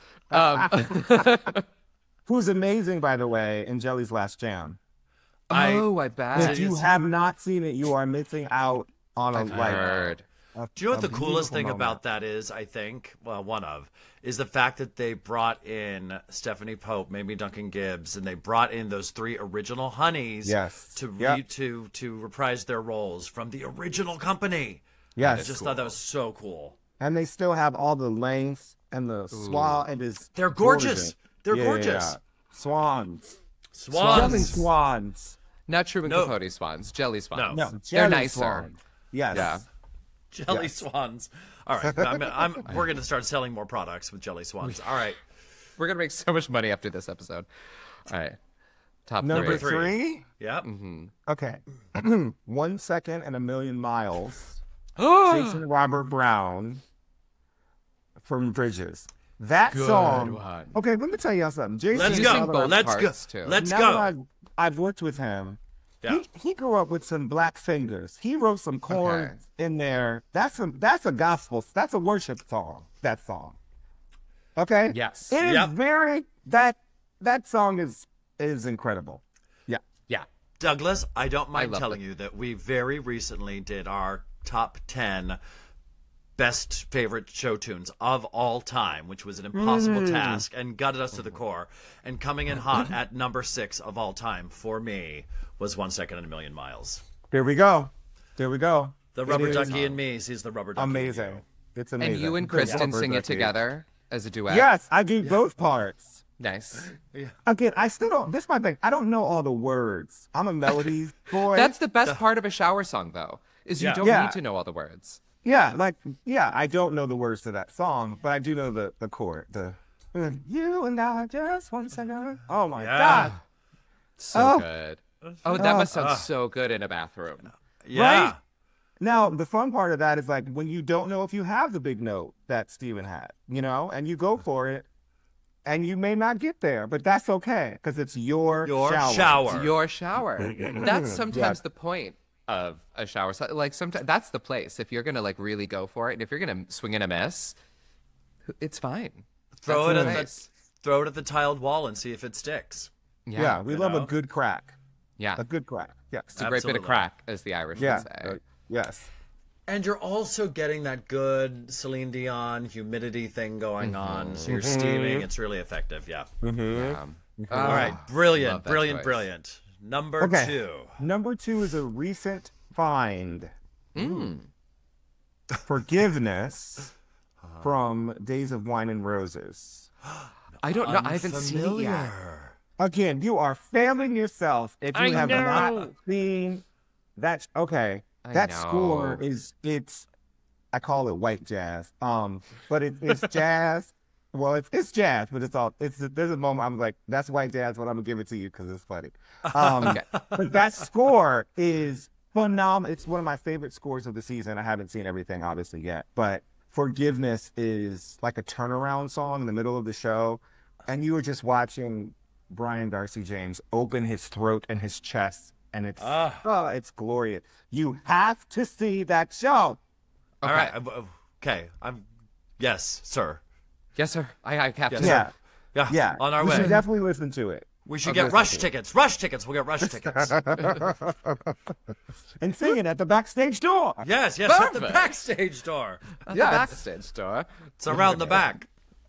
Um, Who's amazing, by the way, in Jelly's Last Jam. I- oh, I If bet. you have not seen it, you are missing out on a I've like. heard. a- Do you know what a the coolest beautiful thing moment. about that is, I think? Well, one of, is the fact that they brought in Stephanie Pope, Mamie Duncan Gibbs, and they brought in those three original honeys Yes. to, re- Yep. to to reprise their roles from the original company. Yes. I just thought that was so cool. And they still have all the length and the swell. It is. They're gorgeous. They're Yeah, yeah, gorgeous. yeah. Swans. Swans. Jelly swans. Not Truman No. Capote swans, jelly swans. No. No, They're jelly nicer. swan. Yes. Yeah. Jelly Yes. swans. All right. I'm, I'm, we're going to start selling more products with jelly swans. All right. We're gonna make so much money after this episode. All right. Top Number three. three. three. Yep. Mm-hmm. Okay. One second and a million miles. Jason Robert Brown from Bridges. That song. one. Okay, let me tell y'all something. Jason Let's You go. sing Robert- both Let's parts, go. too. Let's now go. that I've, I've worked with him. Yeah. He, he grew up with some black fingers. He wrote some chords in there. That's a that's a gospel. That's a worship song. That song. Okay. Yes. It is Yep. very that that song is is incredible. Yeah. Yeah. Douglas, I don't mind love telling it. you that we very recently did our top ten best favorite show tunes of all time, which was an impossible Mm. task and gutted us to the core. And coming in hot at number six of all time for me was One Second in a Million Miles. There we go. There we go. The It Rubber is Ducky and me sees the Rubber Ducky. amazing. It's amazing. And you and Because Kristen Rubber sing it Ducky- together as a duet. Yes, I do both parts. Nice. Again, I still don't. This is my thing. I don't know all the words. I'm a melody boy. That's the best part of a shower song, though, is you Yeah. don't Yeah. need to know all the words. Yeah, like yeah, I don't know the words to that song, but I do know the the chord. The you and I just one second. Oh my Yeah. god! So Oh. good. Oh, that Oh. must sound so good in a bathroom. Yeah. Right? Now the fun part of that is like when you don't know if you have the big note that Steven had, you know, and you go for it, and you may not get there, but that's okay because it's your, Your shower. shower. It's your shower. That's sometimes Yeah. the point of a shower. So, like sometimes that's the place if you're gonna like really go for it, and if you're gonna swing and a miss, it's fine. Throw That's it the at the place. throw it at the tiled wall and see if it sticks. Yeah, Yeah, we you love know? a good crack. yeah. A good crack. Yes. It's a great bit of Absolutely. crack, as the Irish Yeah. would say. uh, yes. And you're also getting that good Celine Dion humidity thing going on, so you're steaming. It's really effective. Yeah. Yeah. All right, brilliant, love that brilliant, choice. brilliant. Number Okay. two. Number two is a recent find. Mm. Forgiveness from Days of Wine and Roses. I don't know. I haven't seen it yet. Unfamiliar. Again, you are failing yourself if you I have know. not seen that. Okay, I that know. score is it's. I call it white jazz. Um, but it, it's jazz. Well, it's it's jazz, but it's all. It's there's a moment I'm like, that's white jazz, but I'm gonna give it to you because it's funny. Um, Okay. But that score is phenomenal. It's one of my favorite scores of the season. I haven't seen everything obviously yet, but Forgiveness is like a turnaround song in the middle of the show, and you were just watching Brian Darcy James open his throat and his chest, and it's Ah. oh, it's glorious. You have to see that show. All right. I'm- uh, Okay. I'm. Yes, sir. Yes, sir. I, I have Yes, to. sir. Yeah, Yeah. yeah. On our you way. should definitely listen to it. We should I'll get listen rush to it. tickets. Rush tickets. We'll get rush tickets. And sing it at the backstage door. yes, yes. At the Perfect. backstage door. At Yes. the backstage door. It's around the back.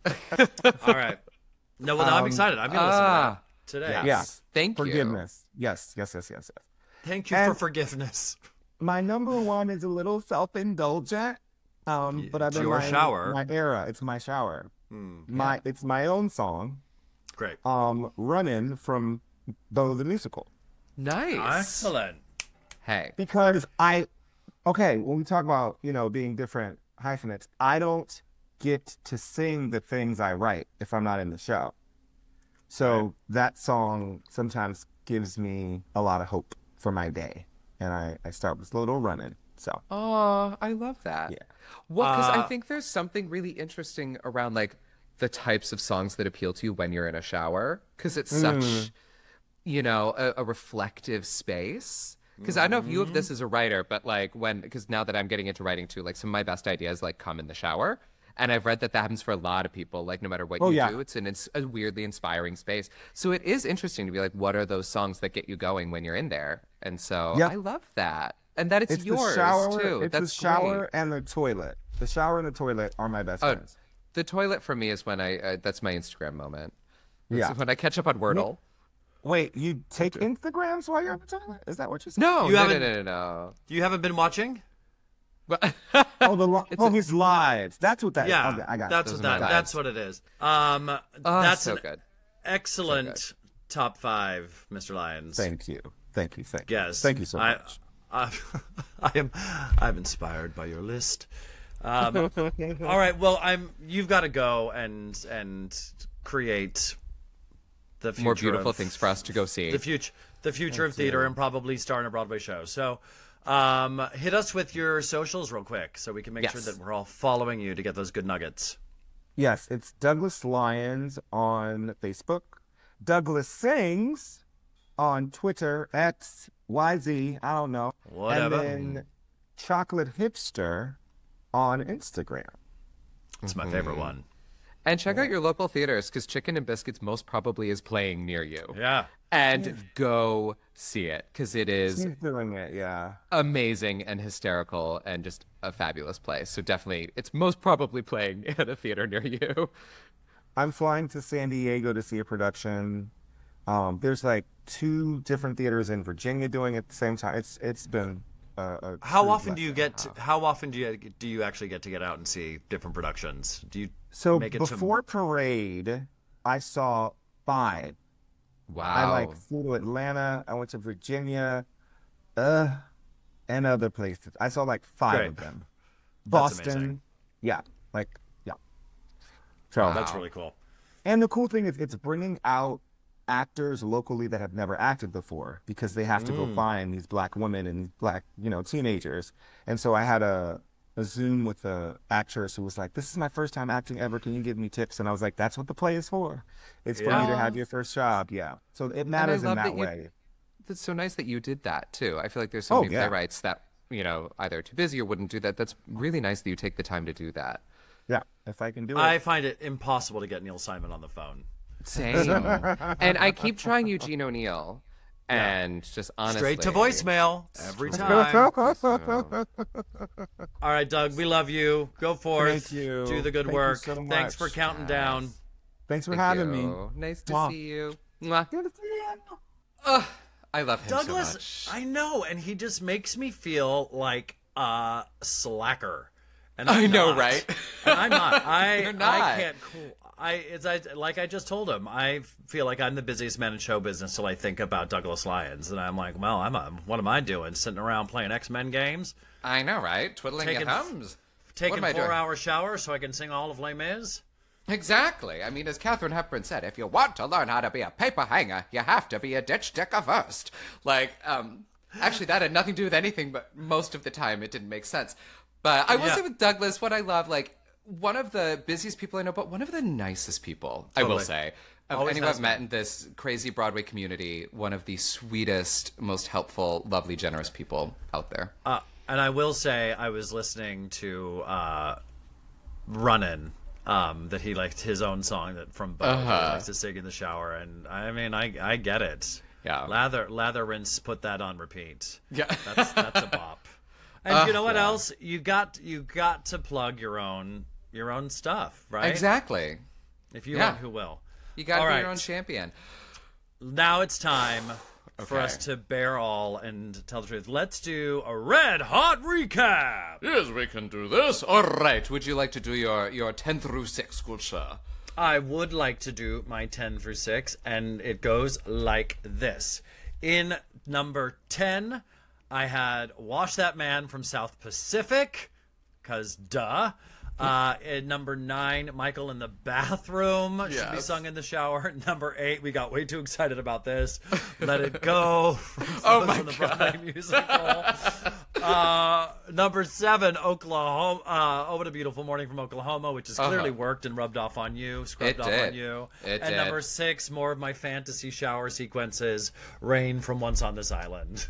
All right. No, well, now I'm excited. I'm gonna listen to Ah. that today. Um, Yeah. Thank you. Forgiveness. Yes, yes, yes, yes, yes. Thank you for And- forgiveness. My number one is a little self-indulgent, um, but I've It's been your my, shower. my era. It's my shower. my it's my own song. Great. Um, running from Bo the Musical Nice. Excellent. Hey. because I, okay, when we talk about you know being different hyphenates, I don't get to sing the things I write if I'm not in the show. So that song sometimes gives me a lot of hope for my day, and I I start with a little running. So. Oh, I love that. Yeah. Well, because I Uh, think there's something really interesting around like the types of songs that appeal to you when you're in a shower, because it's such, you know, a, a reflective space. Because I know if you of this as a writer, but like when, because now that I'm getting into writing too, like some of my best ideas like come in the shower. And I've read that that happens for a lot of people. Like no matter what Oh, you yeah. do, it's an it's a weirdly inspiring space. So it is interesting to be like, what are those songs that get you going when you're in there? And so Yep. I love that, and that it's, It's yours the shower. too. It's That's the shower great. and the toilet. The shower and the toilet are my best Oh, friends. the toilet for me is when I uh, that's my Instagram moment. It's Yeah. when I catch up on Wordle. Wait, you take Instagrams while you're on the toilet? Is that what you're saying? No, You no, no, haven't- no, no, no. You haven't been watching? But Oh, the li- It's oh, a- his lives. That's what that is. Yeah. Okay, I got that's it. what Those are that. my That's vibes. what it is. Um, oh, that's so an good. excellent top five, Mister Lyons. Thank you. Thank you. Thank you. Yes. Thank you so I, much. I, I am. I'm inspired by your list. Um, all right. Well, I'm. You've got to go and and create the future More beautiful of, things for us to go see. The future, the future of theater, and probably star in a Broadway show. So, um, hit us with your socials real quick, so we can make sure Yes. that we're all following you to get those good nuggets. Yes, it's Douglas Lyons on Facebook. Douglas Sings on Twitter. X, Y, Z. I don't know. Whatever. And then Chocolate Hipster on Instagram. It's my favorite one. And check out your local theaters because Chicken and Biscuits most probably is playing near you. Yeah. And go see it because it is He's doing it, yeah. amazing and hysterical and just a fabulous place. So definitely, it's most probably playing at a theater near you. I'm flying to San Diego to see a production. Um, there's like two different theaters in Virginia doing it at the same time. It's it's been a, a How true often do you blessing. get? To, how often do you do you actually get to get out and see different productions? Do you So make it before to? Parade, I saw five. Wow. I like flew to Atlanta. I went to Virginia, uh, and other places. I saw like five Great. of them. That's Boston, amazing. yeah, like yeah. So That's really cool. and the cool thing is it's bringing out actors locally that have never acted before because they have to go find these black women and these black, you know, teenagers. And so I had a, a Zoom with a actress who was like, "This is my first time acting ever. Can you give me tips?" And I was like, "That's what the play is for. It's for you to Yeah. have your first job." Yeah. So it matters in love that, that you- way. that's so nice that you did that too. I feel like there's so Oh, many yeah. playwrights that, you know, either too busy or wouldn't do that. That's really nice that you take the time to do that. Yeah, if I can do it. I find it impossible to get Neil Simon on the phone. Same. And I keep trying Eugene O'Neill, and just honestly, Straight to voicemail every time. All right, Doug, we love you. Go forth. Thank you. Do the good Thank you work. so Thanks much. for counting down. Thanks for Thank having you. me. Nice to Mwah. see you. Mwah. Ugh, I love him Douglas, so much. I know, and he just makes me feel like a slacker. And I I'm know, not. right? And I'm not. I You're not. I can't. Cool. I it's I, like I just told him. I feel like I'm the busiest man in show business till I think about Douglas Lyons, and I'm like, well, I'm a, what am I doing? Sitting around playing X-Men games, I know, right? Twiddling Taking- your thumbs. what taking am I doing? four-hour showers so I can sing all of Les Mis. Exactly. I mean, as Katharine Hepburn said, if you want to learn how to be a paper hanger, you have to be a ditch dicker first. Like, um, actually, that had nothing to do with anything, but most of the time it didn't make sense. But I will Yeah. say with Douglas, what I love, like, one of the busiest people I know, but one of the nicest people, I will Totally. say. Of Always anyone has I've met in this crazy Broadway community, one of the sweetest, most helpful, lovely, generous people out there. Uh, and I will say, I was listening to uh, Runnin', um, that he liked his own song that from Bo that he Uh-huh. likes to sing in the shower, and I mean, I I get it. Yeah. Lather Lather Rinse put that on repeat. Yeah. That's that's a bop. And you know what yeah. else? You got you got to plug your own your own stuff, right? Exactly. If you Yeah. want, who will? You got to All be right. your own champion. Now it's time for Okay. us to bear all and tell the truth. Let's do a red hot recap. Yes, we can do this. All right. Would you like to do your, your ten through six, good sir? I would like to do my ten through six, and it goes like this. In number ten, I had Wash That Man from South Pacific, because duh. Uh, in number nine, Michael in the Bathroom should be Yes. sung in the shower. Number eight, we got way too excited about this. Let It Go from, Oh my from the Broadway musical. Uh, number seven, Oklahoma. Uh, oh, What a Beautiful Morning from Oklahoma, which has clearly Uh-huh. worked and rubbed off on you, scrubbed It off did. on you. It and did. number six, more of my fantasy shower sequences, Rain from Once on This Island.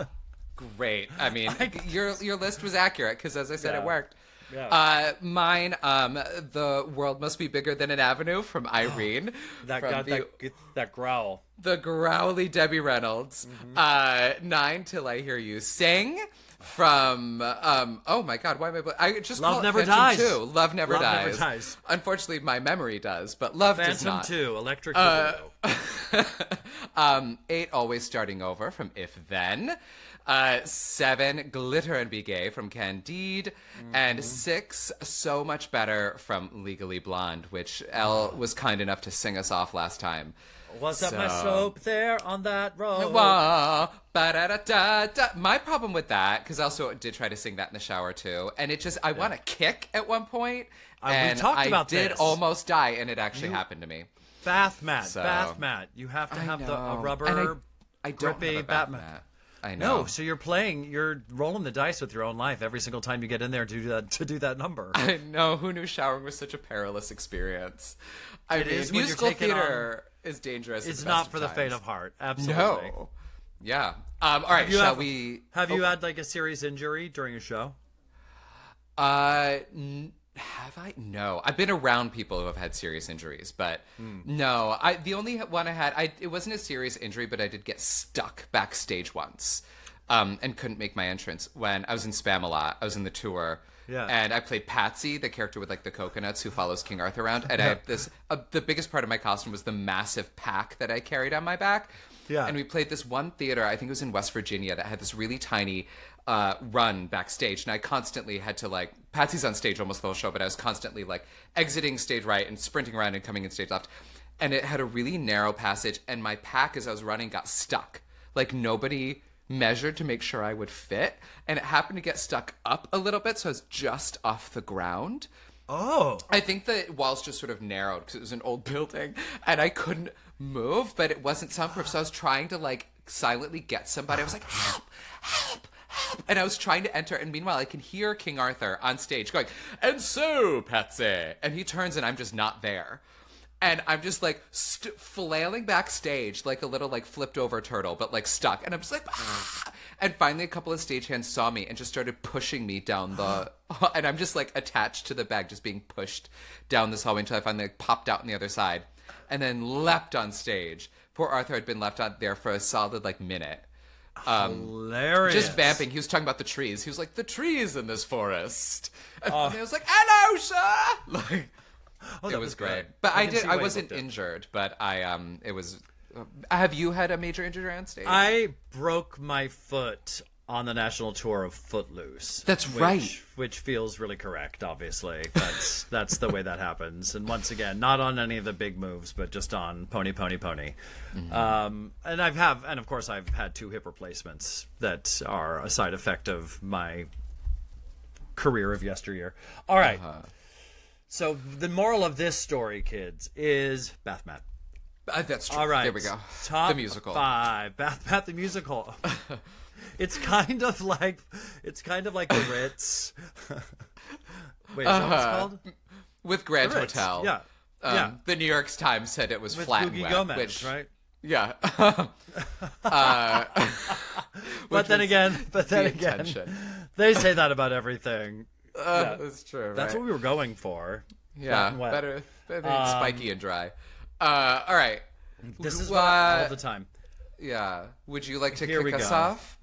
Great. I mean, your your list was accurate because, as I said, Yeah. it worked. Yeah. Uh, mine, um, The World Must Be Bigger Than an Avenue from Irene. that from got the, that, that growl. the growly Debbie Reynolds. Mm-hmm. Uh, Nine, Till I Hear You Sing. From um oh my god, why am I bl- I just Love call it Never Phantom Dies. two. Love Never Love dies. Never Dies. Unfortunately, my memory does, but love does Phantom not. two, Electric Uh, Boogaloo. um, eight, Always Starting Over from If Then. Uh, seven, Glitter and Be Gay from Candide. Mm-hmm. And six, So Much Better from Legally Blonde, which Elle was kind enough to sing us off last time. Was that my so- soap there on that road? Wah, ba-da-da-da-da. My problem with that, because I also did try to sing that in the shower too, and it just, I want to kick at one point, Uh, we and talked I about did this. almost die, and it actually happened to me. Bath mat, So- bath mat. You have to I have the a know. rubber And I, I don't grippy have a bath bath mat. mat. I know. No, so you're playing, you're rolling the dice with your own life every single time you get in there to do that to do that number. I know. Who knew showering was such a perilous experience? I It mean, is when you're musical taking theater is dangerous. at It's the best not of for the faint times. of heart. Absolutely. No. Yeah. Um, all right. you Shall have- we? Have oh, you had like a serious injury during a show? Uh, n- have I? No. I've been around people who have had serious injuries, but Hmm. no. I the only one I had, I it wasn't a serious injury, but I did get stuck backstage once, um, and couldn't make my entrance when I was in Spamalot. I was in the tour. Yeah. And I played Patsy, the character with like the coconuts who follows King Arthur around. And I had this, uh, the biggest part of my costume was the massive pack that I carried on my back. Yeah. And we played this one theater, I think it was in West Virginia, that had this really tiny uh, run backstage. And I constantly had to like, Patsy's on stage almost the whole show, but I was constantly like exiting stage right and sprinting around and coming in stage left. And it had a really narrow passage. And my pack, as I was running, got stuck. Like nobody measured to make sure I would fit, and it happened to get stuck up a little bit, so I was just off the ground. Oh. I think the walls just sort of narrowed because it was an old building, and I couldn't move, but it wasn't soundproof, so I was trying to like silently get somebody. I was like, help, help, help. And I was trying to enter, and meanwhile I can hear King Arthur on stage going, and so, Patsy. And he turns, and I'm just not there. And I'm just like st- flailing backstage like a little like flipped over turtle, but like stuck. And I'm just like, ah! And finally a couple of stagehands saw me and just started pushing me down the, and I'm just like attached to the bag, just being pushed down this hallway until I finally like popped out on the other side and then leapt on stage. Poor Arthur had been left out there for a solid like minute. Um, Hilarious. Just vamping. He was talking about the trees. He was like, the trees in this forest. And I was like, hello, sir. Like, Oh, it that was, was great. good. But I I, can did. see I why you wasn't booked it. injured, but I um, it was. Uh, have you had a major injury on stage? I broke my foot on the national tour of Footloose. That's which, right. Which feels really correct, obviously. That's that's the way that happens. And once again, not on any of the big moves, but just on pony, pony, pony. Mm-hmm. Um, and I've have, and of course, I've had two hip replacements that are a side effect of my career of yesteryear. All right. Uh-huh. So the moral of this story, kids, is Bath Mat. Uh, that's true. All right. There we go. Top the musical. five. Bath Mat the musical. It's kind of like it's kind of like the Ritz. Wait, is that what it's Uh-huh. called? With Grand The Ritz. Hotel. Yeah. Um, yeah. The New York Times said it was With flat and Boogie wet, Gomez, which, right? Yeah. uh, But then was again, but then the again, intention. they say that about everything. Uh, Yeah. That's true. That's right? what we were going for. Yeah, Flat and wet. better, better than Um, spiky and dry. Uh, all right. This is Uh, what I, all the time. Yeah. Would you like to Here we kick us go. off?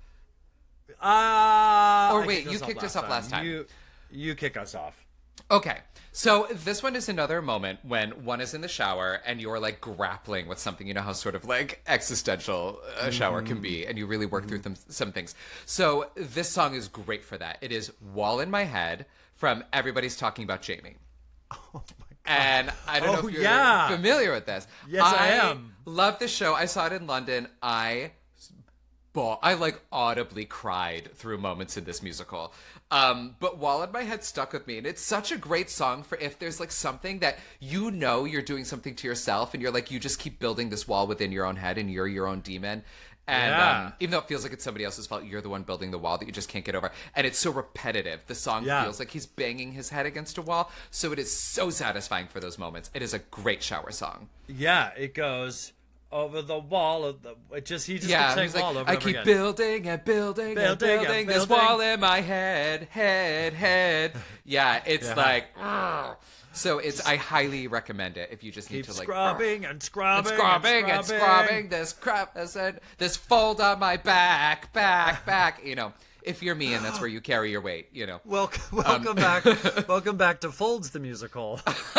Uh, Or I wait, kicked you us kicked us off last time. You, you kick us off. Okay. So this one is another moment when one is in the shower and you're like grappling with something. You know how sort of like existential a shower can be, and you really work through them, some things. So this song is great for that. It is Wall in My Head from Everybody's Talking About Jamie. And I don't Oh, know if you're yeah. familiar with this. Yes, I am. Love this show. I saw it in London. I baw- I like audibly cried through moments in this musical. Um, but Wall in My Head stuck with me, and it's such a great song for if there's like something that you know you're doing something to yourself, and you're like you just keep building this wall within your own head, and you're your own demon. And Yeah. um, even though it feels like it's somebody else's fault, you're the one building the wall that you just can't get over. And it's so repetitive. The song Yeah. feels like he's banging his head against a wall. So it is so satisfying for those moments. It is a great shower song. Yeah, it goes over the wall of the. It just he just Yeah, keeps saying he's like, wall over I and over keep again. building and building, and Building and building this building. wall in my head, head, head. Yeah, it's Yeah. like, "Ugh." So it's. I highly recommend it if you just need Keep to like scrubbing and scrubbing and scrubbing and scrubbing this crap this and this fold on my back, back, back. You know, if you're me and that's where you carry your weight. You know. Welcome, welcome back, welcome back to Folds the musical,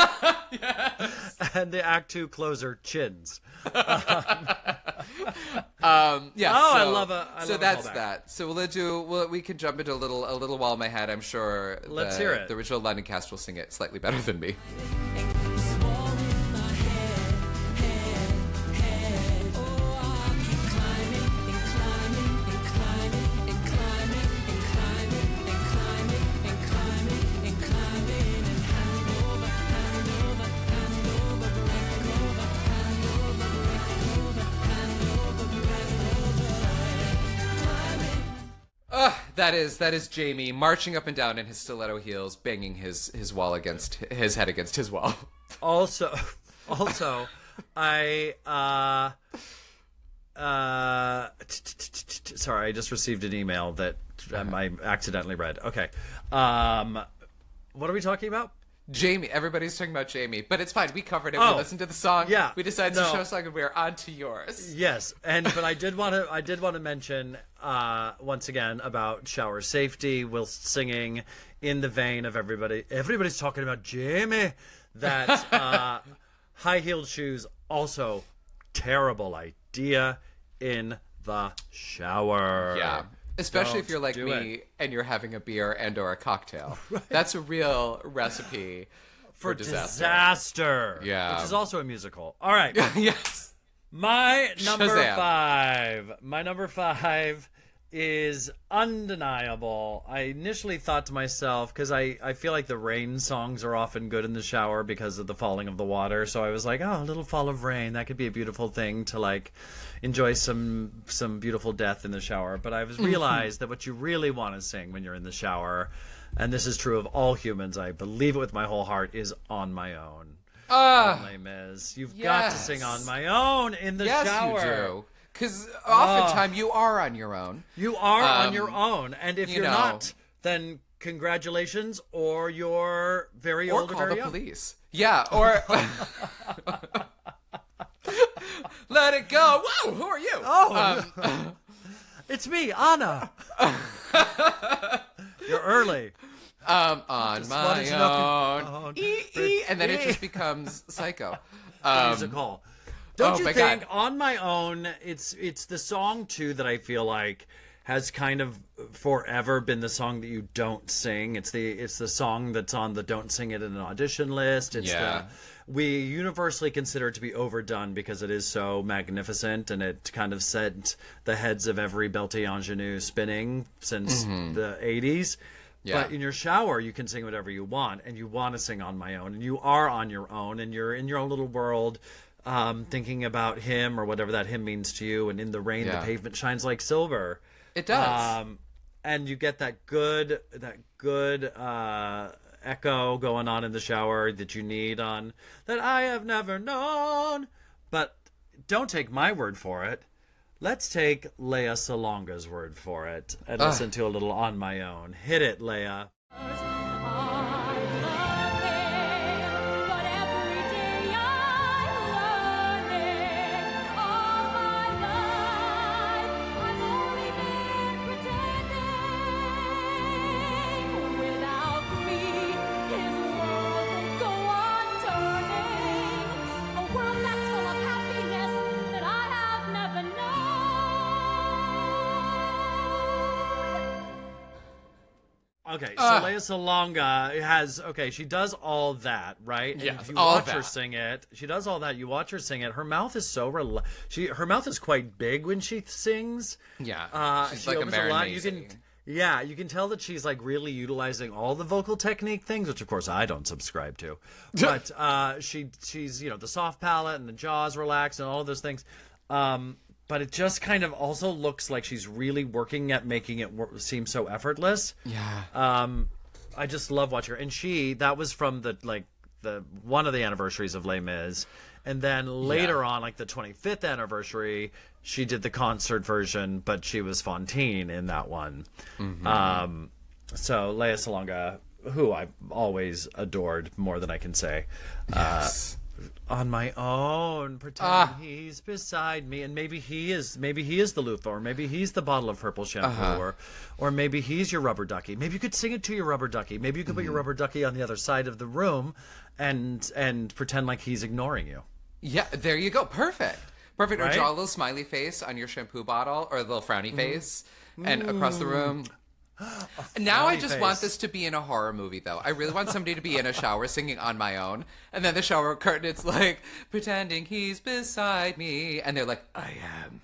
and the Act Two closer Chins. Um, yeah. Oh, so, I love a- I so love a that's callback. that. So we'll do. We'll, we can jump into a little a little while in my head. I'm sure. Let's the, hear it. The original London cast will sing it slightly better than me. Ugh, that is that is Jamie marching up and down in his stiletto heels, banging his his wall against his head against his wall. Also, also, I uh, uh, t- t- t- t- t- sorry, I just received an email that um, I accidentally read. Okay, um, what are we talking about? Jamie, everybody's talking about Jamie, but it's fine. We covered it. Oh, we listened to the song. yeah, we decided no. to show a song, and we're on to yours. Yes, and but I did want to I did want to mention uh, once again about shower safety whilst singing in the vein of everybody. Everybody's talking about Jamie. That uh, high-heeled shoes also terrible idea in the shower. Yeah. Especially if Don't you're like do me it. and you're having a beer and or a cocktail. That's a real recipe for, For disaster. disaster. Yeah. Which is also a musical. All right. Yes. My number Shazam. five. My number five is undeniable. I initially thought to myself, because I, I feel like the rain songs are often good in the shower because of the falling of the water. So I was like, oh, a little fall of rain. That could be a beautiful thing to like enjoy some some beautiful death in the shower. But I've realized that what you really want to sing when you're in the shower, and this is true of all humans, I believe it with my whole heart, is On My Own. Ah, on Les Mis. You've got to yes. sing On My Own in the yes, shower. you do. Because oftentimes you are on your own. You are Um, on your own, and if you you're know. not, then congratulations, or you're very Or old or call very the young. police. Yeah, or... Let it go. Whoa, who are you? Oh, Um, it's me, Anna. You're early. um, on Just my wanted to know if you- own. own. E, e, and then it E. just becomes Psycho. Um, Musical. Don't oh you my think God. On My Own, it's it's the song too that I feel like has kind of forever been the song that you don't sing. It's the it's the song that's on the don't sing it in an audition list. It's Yeah. the we universally consider it to be overdone because it is so magnificent and it kind of set the heads of every Belty ingenue spinning since the eighties. Yeah. But in your shower, you can sing whatever you want, and you want to sing On My Own, and you are on your own, and you're in your own little world, um, thinking about him or whatever that hymn means to you. And in the rain, Yeah. the pavement shines like silver. It does. Um, and you get that good, that good uh, echo going on in the shower that you need on that I have never known. But don't take my word for it. Let's take Leia Salonga's word for it and Ugh. listen to a little On My Own. Hit it, Leia. Okay, so Ugh. Leia Salonga has okay. She does all that, right? And Yes, if you all watch that. her sing it, she does all that. You watch her sing it. Her mouth is so rela- she her mouth is quite big when she sings. Yeah, uh, she's she like a opens a lot. You Maronese. can, yeah, you can tell that she's like really utilizing all the vocal technique things, which of course I don't subscribe to. But uh, she she's you know the soft palate and the jaws relaxed and all of those things. Um, but it just kind of also looks like she's really working at making it wor- seem so effortless. Yeah. Um, I just love watching her, and she that was from the like the one of the anniversaries of Les Mis, and then later Yeah. on, like the twenty-fifth anniversary, she did the concert version, but she was Fontaine in that one. Mm-hmm. Um, so Leia Salonga, who I've always adored more than I can say. Yes. Uh, on my own, pretend Ah. he's beside me, and maybe he is. Maybe he is the loofah, or maybe he's the bottle of purple shampoo, Uh-huh. or, or maybe he's your rubber ducky. Maybe you could sing it to your rubber ducky. Maybe you could put your rubber ducky on the other side of the room, and and pretend like he's ignoring you. Yeah, there you go. Perfect. Perfect. Or Right? draw a little smiley face on your shampoo bottle or a little frowny face and across the room. Now I frowny just want face. this to be in a horror movie, though. I really want somebody to be in a shower singing On My Own. And then the shower curtain, it's like, pretending he's beside me. And they're like, I am.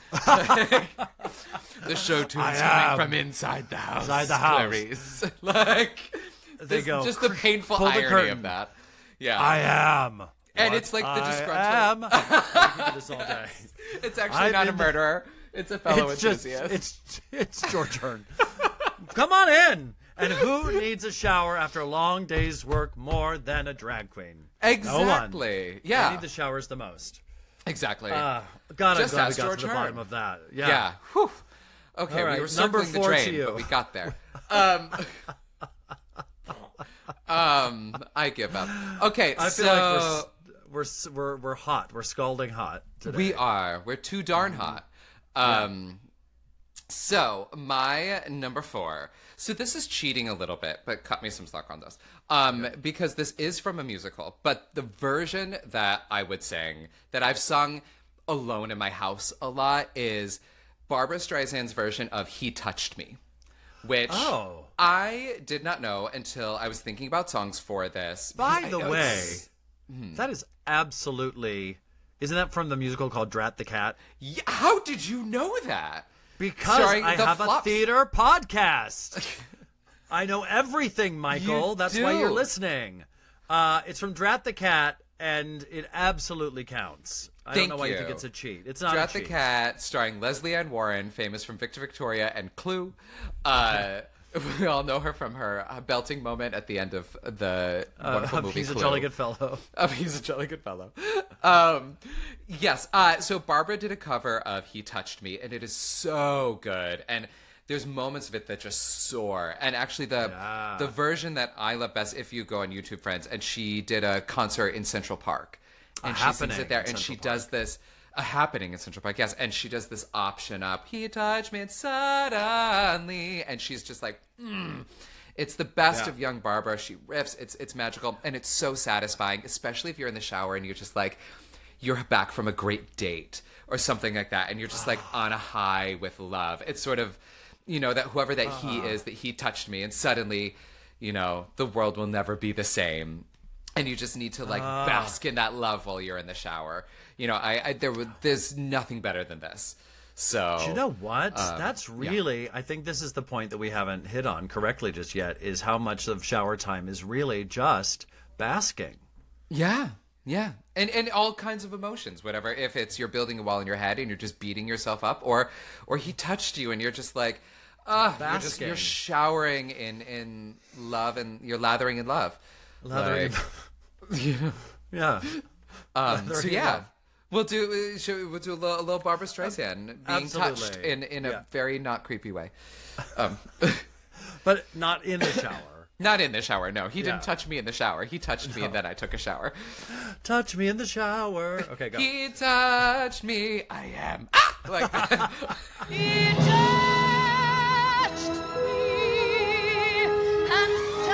The show tune's I coming am. from inside the house. Inside the house. Clarice. Like, They this- go, just the painful pull the irony curtain. of that. Yeah. I am. and What it's like the I disgruntled. am. I can do this all day. It's actually I've not a been- murderer. It's a fellow It's just enthusiast. it's it's your turn. Come on in. And who needs a shower after a long day's work more than a drag queen? Exactly. No one. Yeah. I need the showers the most. Exactly. Uh, God, Just I'm glad we ask got George to the Hearn. bottom of that. Yeah. yeah. Whew. Okay, All we right, were number circling the four to train, you. but we got there. Um, um, I give up. Okay, I so feel like we're, s- we're s- we're we're hot. We're scalding hot today. we are. We're too darn hot. Um, so my number four. So this is cheating a little bit, but cut me some slack on this. Um, because this is from a musical, but the version that I would sing, that I've sung alone in my house a lot, is Barbara Streisand's version of He Touched Me, which Oh. I did not know until I was thinking about songs for this. By I the know way, it's- that is absolutely. Isn't that from the musical called Drat the Cat? Yeah, how did you know that? Because Starring I the have a flops. theater podcast. I know everything, Michael. You That's why do. you're listening. Uh, it's from Drat the Cat, and it absolutely counts. I Thank don't know why you. you. think it's a cheat. It's not Drat a the cheat. Cat, starring Leslie Ann Warren, famous from Victor Victoria and Clue. Uh, We all know her from her uh, belting moment at the end of the wonderful Uh, movie he's a Clue. jolly good fellow. Oh, he's a jolly good fellow. Um, yes. Uh, so Barbara did a cover of "He Touched Me," and it is so good. And there's moments of it that just soar. And actually, the Yeah. the version that I love best, if you go on YouTube, friends, and she did a concert in Central Park, and A she sings happening it there, in and she Central does this. A happening in Central Park, yes, and she does this option up. He touched me and suddenly, and she's just like, mm. It's the best Yeah. of young Barbara. She riffs. It's it's magical, and it's so satisfying, especially if you're in the shower and you're just like, you're back from a great date or something like that, and you're just like on a high with love. It's sort of, you know, that whoever that he is, that he touched me, and suddenly, you know, the world will never be the same. And you just need to like bask in that love while you're in the shower. You know, I, I there was there's nothing better than this. So Do you know what? um, That's yeah. really, I think this is the point that we haven't hit on correctly just yet, is how much of shower time is really just basking. Yeah, yeah, and and all kinds of emotions, whatever. If it's you're building a wall in your head and you're just beating yourself up, or or he touched you and you're just like, ah, you're just Basking. you're showering in in love and you're lathering in love. Lathering Like, yeah. Yeah. Um, so Lathering in yeah. love. We'll do. uh, Should we, we'll do a little, a little Barbara Streisand being touched Absolutely. in, in a Yeah. very not creepy way. Um, But not in the shower. not in the shower. No, he Yeah. didn't touch me in the shower. He touched me and then I took a shower. Touch me in the shower. Okay, go. He touched me. I am ah! like He touched me, and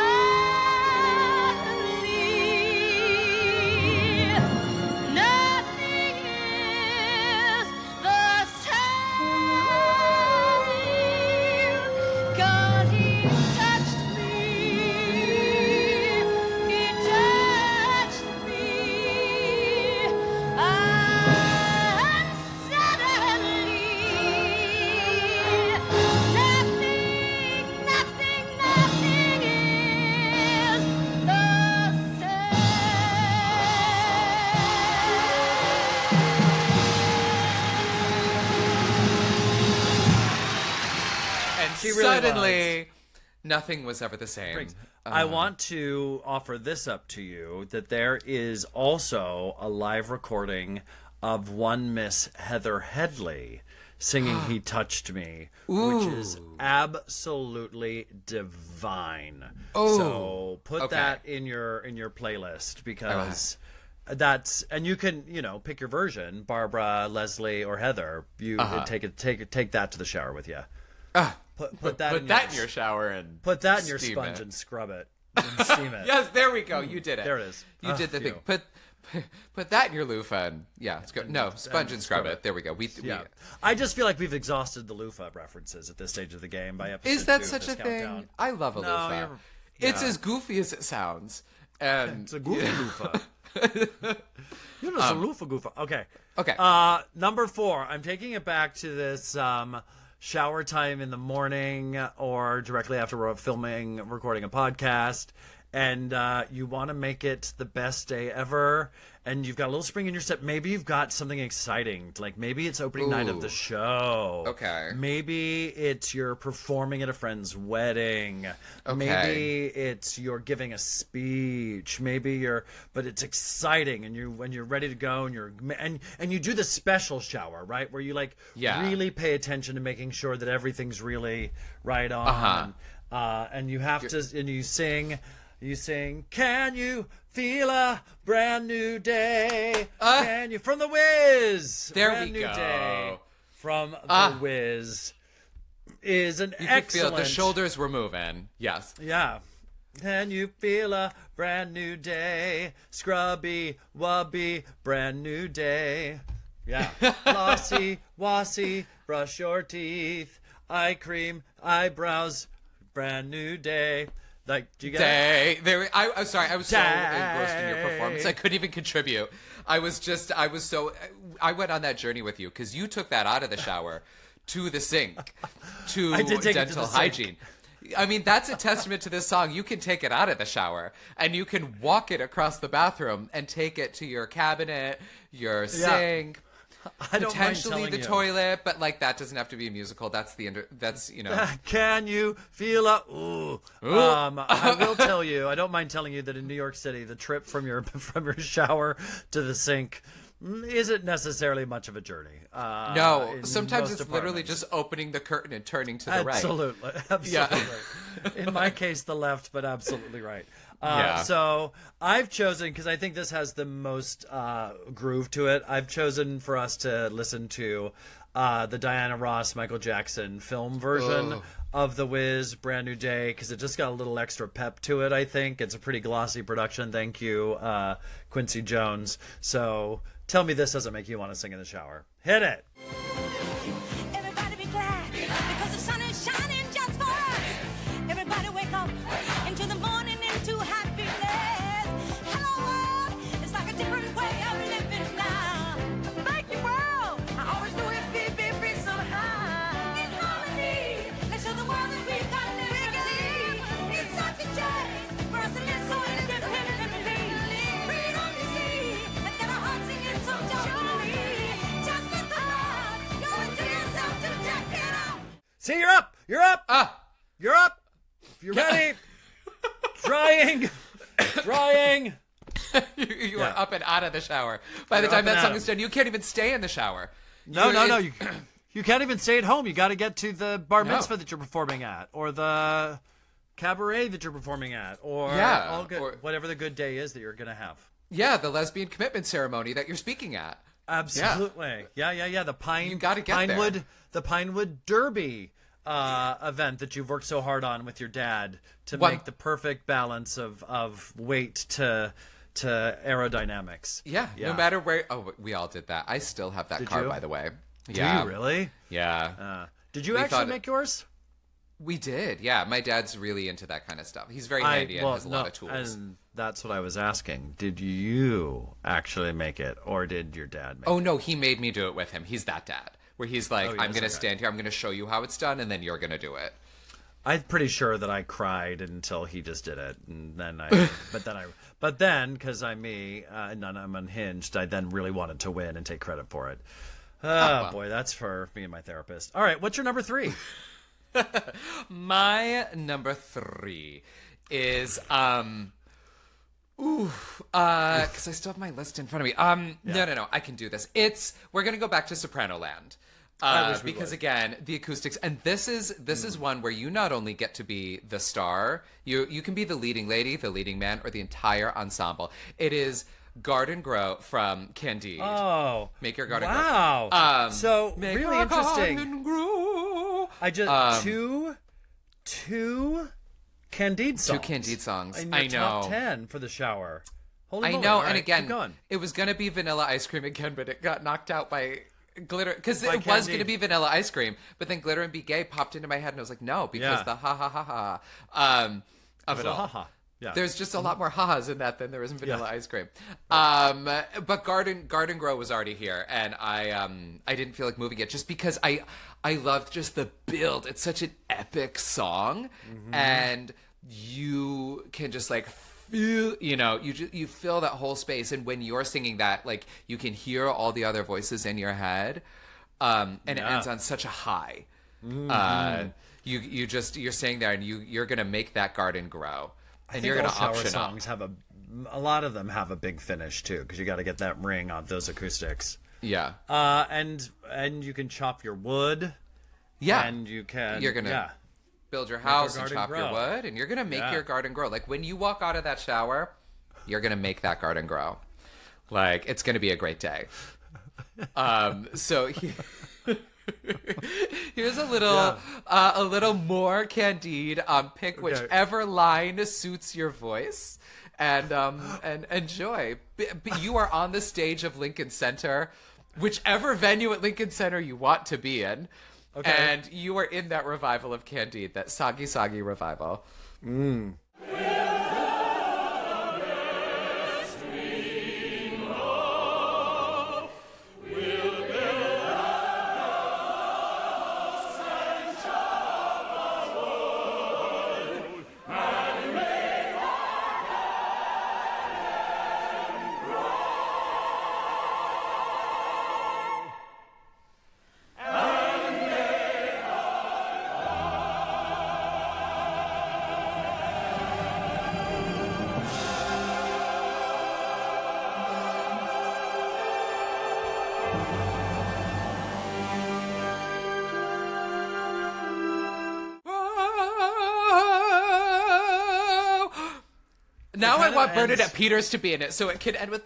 suddenly nothing is the same. 'Cause he touched me, he touched me, and suddenly nothing, nothing, nothing is the same. and She really suddenly nothing was ever the same. Briggs, Uh, I want to offer this up to you, that there is also a live recording of one Miss Heather Headley singing He Touched Me, which is absolutely divine. Oh, so put okay. that in your in your playlist, because that's, and you can, you know, pick your version, Barbara, Leslie, or Heather. You Uh-huh. take it take it take that to the shower with you. ah, Put put that put in that your, in your shower and put that in your steam sponge it. and scrub it and steam it. Yes, there we go. You did it. There it is. You Ah, did the phew. thing. Put put that in your loofah and yeah, it's good. No, sponge and scrub it. There we go. We, Yeah, we I just feel like we've exhausted the loofah references at this stage of the game. By episode Is that two of such a this thing? countdown. I love a No, loofah. you're- It's yeah. as goofy as it sounds. And It's a goofy loofah. You're just a loofah goofa. Okay. Okay. Uh, number four. I'm taking it back to this um, shower time in the morning or directly after we're filming, recording a podcast, and uh, you want to make it the best day ever. And you've got a little spring in your step. Maybe you've got something exciting. Like maybe it's opening night of Ooh. the show. Okay. Maybe it's you're performing at a friend's wedding. Okay. Maybe it's you're giving a speech. Maybe you're, but it's exciting, and you when you're ready to go, and you're and and you do the special shower, right, where you like Yeah. really pay attention to making sure that everything's really right on. Uh-huh. Uh, and you have to, and you sing, you sing, "Can you feel a brand new day? Uh, Can you?" From The Wiz. There brand we new go. Day from The Ah. Wiz is an you could excellent. feel the shoulders were moving. Yes. Yeah. Can you feel a brand new day? Scrubby, wubby, brand new day. Yeah. Flossy, wassy, brush your teeth. Eye cream, eyebrows, brand new day. Like, do you get it? Day. There. I, I'm sorry. I was so engrossed in your Day. performance. I couldn't even contribute. I was just. I was so. I went on that journey with you because you took that out of the shower to the sink to I did take it to dental the sink. hygiene. I mean, that's a testament to this song. You can take it out of the shower and you can walk it across the bathroom and take it to your cabinet, your sink. I don't mind potentially telling the you. toilet, but like that doesn't have to be a musical. That's the under, that's you know. Can you feel a ooh? Um, I will tell you. I don't mind telling you that in New York City, the trip from your from your shower to the sink mm, isn't necessarily much of a journey. Uh, No, in sometimes most it's literally apartments. just opening the curtain and turning to the right. Absolutely, absolutely. In my case, the left, but absolutely right. Uh, Yeah. So I've chosen, because I think this has the most uh, groove to it, I've chosen for us to listen to uh, the Diana Ross, Michael Jackson film version Ugh. of The Wiz, Brand New Day, because it just got a little extra pep to it, I think. It's a pretty glossy production. Thank you, uh, Quincy Jones. So tell me this doesn't make you want to sing in the shower. Hit it. Everybody be glad because the sun is shining just for us. Everybody wake up into the morning into happiness. Hello world, it's like a different way of living now. Thank you world, I always knew it'd be, be, be somehow. In harmony, let's show the world that we've got liberty. It's such a change for us to live so independently. Freedom to see, let's get our hearts singing so joyfully. Just let the love go into yourself to check it out. See, you're up. You're up. Ah, You're up. You're ready. Drying. Drying. you, you Yeah. are up and out of the shower. By the You're time up that and song out. is done, you can't even stay in the shower. No, You- no, no. it- You, you can't even stay at home. You got to get to the bar No. mitzvah that you're performing at, or the cabaret that you're performing at, or Yeah, all good, or- whatever the good day is that you're gonna have. Yeah, the lesbian commitment ceremony that you're speaking at. Absolutely. Yeah, yeah, yeah. The Pine You gotta get Pinewood there. the Pinewood Derby uh, event that you've worked so hard on with your dad to One- make the perfect balance of, of weight to to aerodynamics. Yeah, no matter where. Oh, we all did that. I still have that Did car, you? by the way. Do Yeah. you really? Yeah. Uh, did you We actually thought- make yours? We did. Yeah, my dad's really into that kind of stuff. He's very I- handy and well, has a no, lot of tools. And that's what I was asking. Did you actually make it, or did your dad make Oh it? no, he made me do it with him. He's that dad. Where he's like, Oh, I'm yes, gonna okay. stand here, I'm gonna show you how it's done, and then you're gonna do it. I'm pretty sure that I cried until he just did it, and then I. but then I. But then, because I'm me uh, and I'm unhinged, I then really wanted to win and take credit for it. Oh, well. boy, that's for me and my therapist. All right, what's your number three? My number three is um ooh uh because I still have my list in front of me. Um no no no, I can do this. It's we're gonna go back to Soprano Land. I Uh, wish we because would. again, the acoustics, and this is this is one where you not only get to be the star, you you can be the leading lady, the leading man, or the entire ensemble. It is Garden Grow from Candide. Oh, Make your garden wow. grow. Um, so Make really your interesting. garden grow. I just Um, two, two Candide songs. Two Candide songs. In your I top know. ten for the shower. Holy I moly. know, All and right, again, keep going. it was gonna be Vanilla Ice Cream again, but it got knocked out by Glitter because By it was Candide. gonna be Vanilla Ice Cream, but then Glitter and Be Gay popped into my head, and I was like, no, because Yeah. the ha ha ha ha um, of it So, all. haha. Yeah. There's just a lot more ha-has in that than there is in Vanilla Yeah. Ice Cream. Um, but Garden Garden Grow was already here, and I um I didn't feel like moving it just because I I loved just the build. It's such an epic song, Mm-hmm. and you can just like feel, you know, you ju- you fill that whole space, and when you're singing that, like you can hear all the other voices in your head, um, and it Yeah. ends on such a high. Mm-hmm. Uh, you you just you're staying there, and you you're gonna make that garden grow. I And think you're all gonna shower option up. songs have a a lot of them have a big finish too, because you got to get that ring on those acoustics. Yeah. Uh, and and you can chop your wood. Yeah. and you can. You're gonna yeah. build your your house and garden chop your grow. wood, and you're gonna make Yeah. your garden grow. Like when you walk out of that shower, you're gonna make that garden grow. Like it's gonna be a great day. Um. So. He- Here's a little, Yeah. uh, a little more Candide. Um, pick Okay. whichever line suits your voice, and um, and enjoy. B- b- you are on the stage of Lincoln Center, whichever venue at Lincoln Center you want to be in, Okay. and you are in that revival of Candide, that soggy, soggy revival. Now I kinda want ends- Bernadette Peters to be in it, so it can end with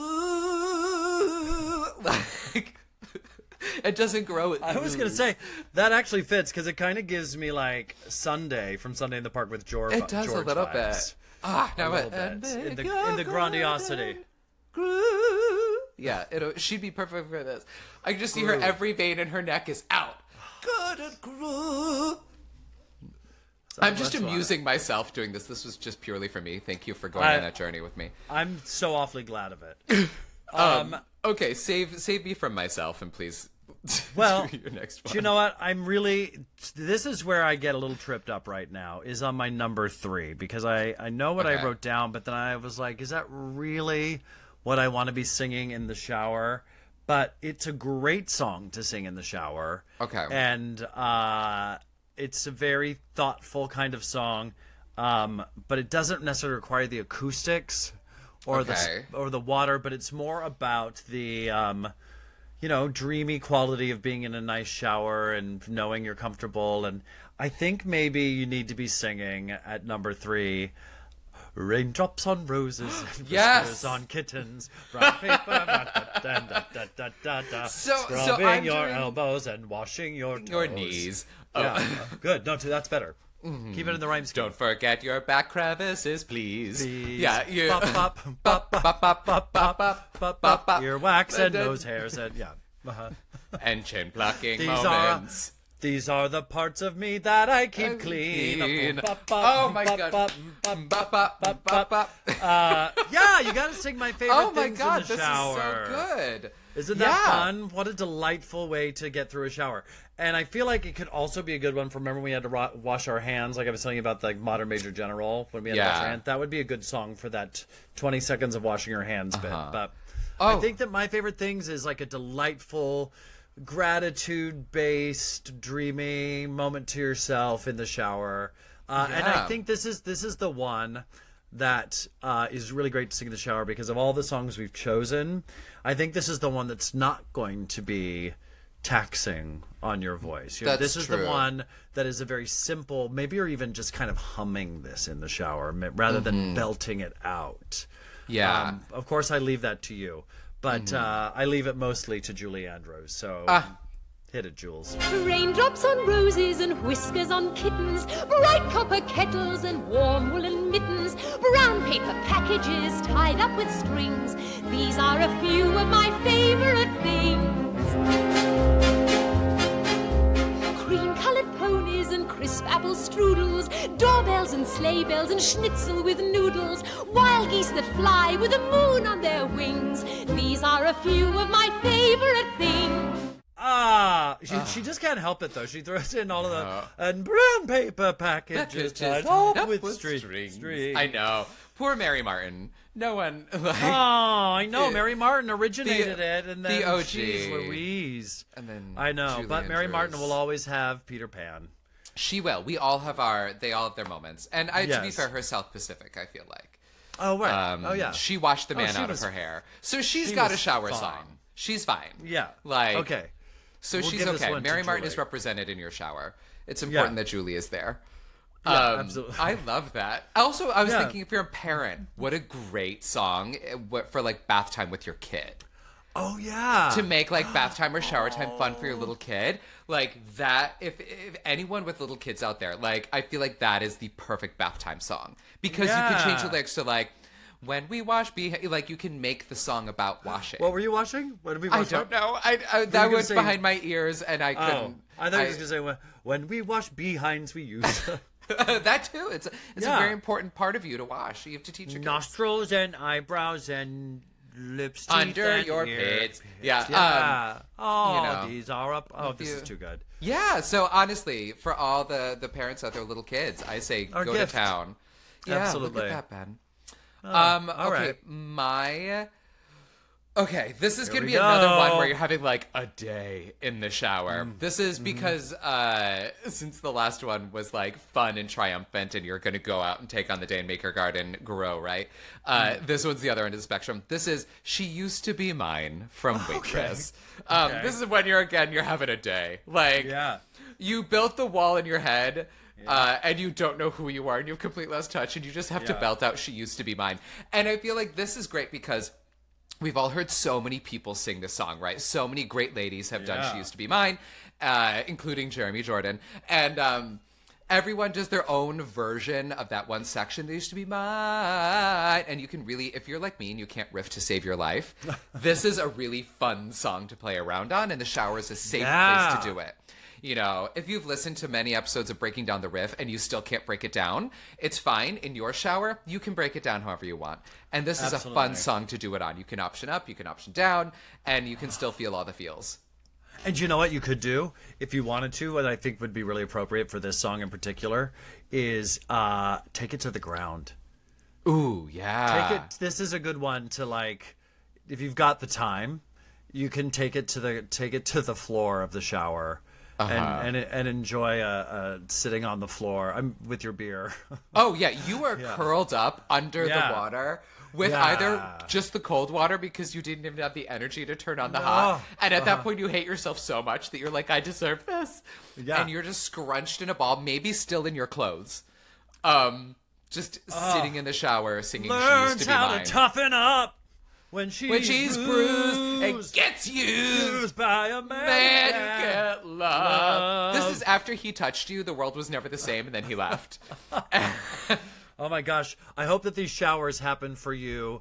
like it doesn't grow. It I was gonna say that actually fits because it kind of gives me like Sunday from Sunday in the Park with George. It does George a little vibes. bit. Ah, A now little it bit in the in the grandiosity. Yeah, it'll, she'd be perfect for this. I can just see her, every vein in her neck is out. Good and groove. I'm just that's why. amusing myself doing this. This was just purely for me. Thank you for going I- on that journey with me. I'm so awfully glad of it. Um, okay, save save me from myself, and please. Well, do your next one. you know what? I'm really. This is where I get a little tripped up right now. Is on my number three because I I know what I Okay. wrote down, but then I was like, is that really what I want to be singing in the shower? But it's a great song to sing in the shower. Okay. And uh, it's a very thoughtful kind of song, um, but it doesn't necessarily require the acoustics or the Okay. or the water. But it's more about the. Um, you know, dreamy quality of being in a nice shower and knowing you're comfortable. And I think maybe you need to be singing at number three, raindrops on roses and whiskers Yes! on kittens, brown paper, da, da, da, da, da, da, da, So- so scrubbing I'm your doing- elbows and washing your toes. Your knees. Oh. Yeah, good. No, that's better. Keep it in the rhyme scheme. Don't forget your back crevices, please. Please. Yeah, you. Bop, bop, bop, bop, Bop, bop, bop, bop, bop, bop, bop, bop. earwax and And then- nose hairs and yeah. Uh-huh. And chin plucking These moments. are these are the parts of me that I keep clean. Clean. Bop, bop, Oh my bop, god. bop, bop, Bop, bop, bop, bop, bop. Uh, yeah, you gotta sing my favorite Oh my things god, in the this shower. is so good. Isn't that Yeah. fun? What a delightful way to get through a shower. And I feel like it could also be a good one for remember when we had to ro- wash our hands, like I was telling you about the like, Modern Major General, when we had to wash Yeah. our hands. That would be a good song for that twenty seconds of washing your hands bit. But Oh. I think that my favorite things is like a delightful, gratitude-based, dreamy moment to yourself in the shower. Uh, And I Yeah. think this is this is the one that uh, is really great to sing in the shower because of all the songs we've chosen. I think this is the one that's not going to be taxing on your voice. You know, That's this is the true. one that is a very simple, maybe you're even just kind of humming this in the shower ma- rather than belting it out. Yeah. Um, of course, I leave that to you, but uh, I leave it mostly to Julie Andrews. So Ah. hit it, Jules. Raindrops on roses and whiskers on kittens, bright copper kettles and warm woolen mittens, brown paper packages tied up with strings. These are a few of my favorite things. Cream-colored ponies and crisp apple strudels, doorbells and sleigh bells and schnitzel with noodles, wild geese that fly with the moon on their wings. These are a few of my favorite things. Ah, she, she just can't help it though. She throws in all of the and brown paper packages tied Just up up with, with string- strings. strings. I know. Poor Mary Martin. No one like. Oh, I know. The- Mary Martin originated the- it, and then the O G. she's Louise. And then I know, Julie but Mary Andrews. Martin will always have Peter Pan. She will. We all have our. They all have their moments. And I, to be Yes. fair, her South Pacific. I feel like. Oh right. Um, oh yeah. She washed the Oh, man she out was- of her hair, so she's she got a was shower fine. song. She's fine. yeah. Like okay. So We'll she's give this okay. one to Mary Martin is Julie. represented in your shower. It's important Yeah. that Julie is there. Yeah, Um, absolutely. I love that. Also, I was Yeah. thinking if you're a parent, what a great song eh, what- for like bath time with your kid. Oh yeah. To make like bath time or shower time fun for your little kid. Like that, if, if anyone with little kids out there, like I feel like that is the perfect bath time song. Because you can change the Yeah. lyrics to like, when we wash, be like you can make the song about washing. What were you watching? What did we I watch? don't know. I, I that gonna was say- behind my ears, and I Oh, couldn't. I thought you were just gonna say when, when we wash behinds we use that too. It's a, it's Yeah. a very important part of you to wash. You have to teach your kids. nostrils and eyebrows and lips, teeth Under and your ear. pits. Yeah. Um, Yeah. oh, you know, these are up. Oh, this you- is too good. yeah. So honestly, for all the the parents out there, with little kids, I say Our go gift. to town. Yeah, Absolutely. Look at that, Ben. um. all okay. right. My. Okay, this is Here going to we be another go. one where you're having like a day in the shower. Mm. This is because uh, since the last one was like fun and triumphant and you're going to go out and take on the day and make your garden grow, right? Uh, Mm. This one's the other end of the spectrum. This is She Used to Be Mine from Waitress. Um, Okay. This is when you're, again, you're having a day. Like, Yeah. you built the wall in your head. Uh, and you don't know who you are and you have complete lost touch and you just have to Yeah. belt out She Used to Be Mine. And I feel like this is great because we've all heard so many people sing this song, right? So many great ladies have done Yeah. She Used to Be Mine, uh, including Jeremy Jordan. And um, everyone does their own version of that one section, They Used to Be Mine. And you can really, if you're like me and you can't riff to save your life, this is a really fun song to play around on, and the shower is a safe Yeah. place to do it. You know, if you've listened to many episodes of Breaking Down the Riff and you still can't break it down, it's fine. In your shower, you can break it down however you want. And this is a fun Absolutely. song to do it on. You can option up, you can option down, and you can still feel all the feels. And you know what you could do if you wanted to, what I think would be really appropriate for this song in particular, is uh, take it to the ground. Ooh, yeah. Take it. This is a good one to like, if you've got the time, you can take it to the take it to the floor of the shower. Uh-huh. And, and and enjoy uh, uh, sitting on the floor. I'm with your beer. Oh, yeah. You are curled up under Yeah. the water with Yeah. either just the cold water because you didn't even have the energy to turn on the No. hot. And at Uh-huh. that point, you hate yourself so much that you're like, I deserve this. Yeah. And you're just scrunched in a ball, maybe still in your clothes. Um, just sitting in the shower singing She Used Learns to Be how Mine. to toughen up when she's, when she's bruised, and bruised, gets used. bruised by a man. Man, you get love. Love. This is after he touched you. The world was never the same, and then he left. Oh my gosh! I hope that these showers happen for you.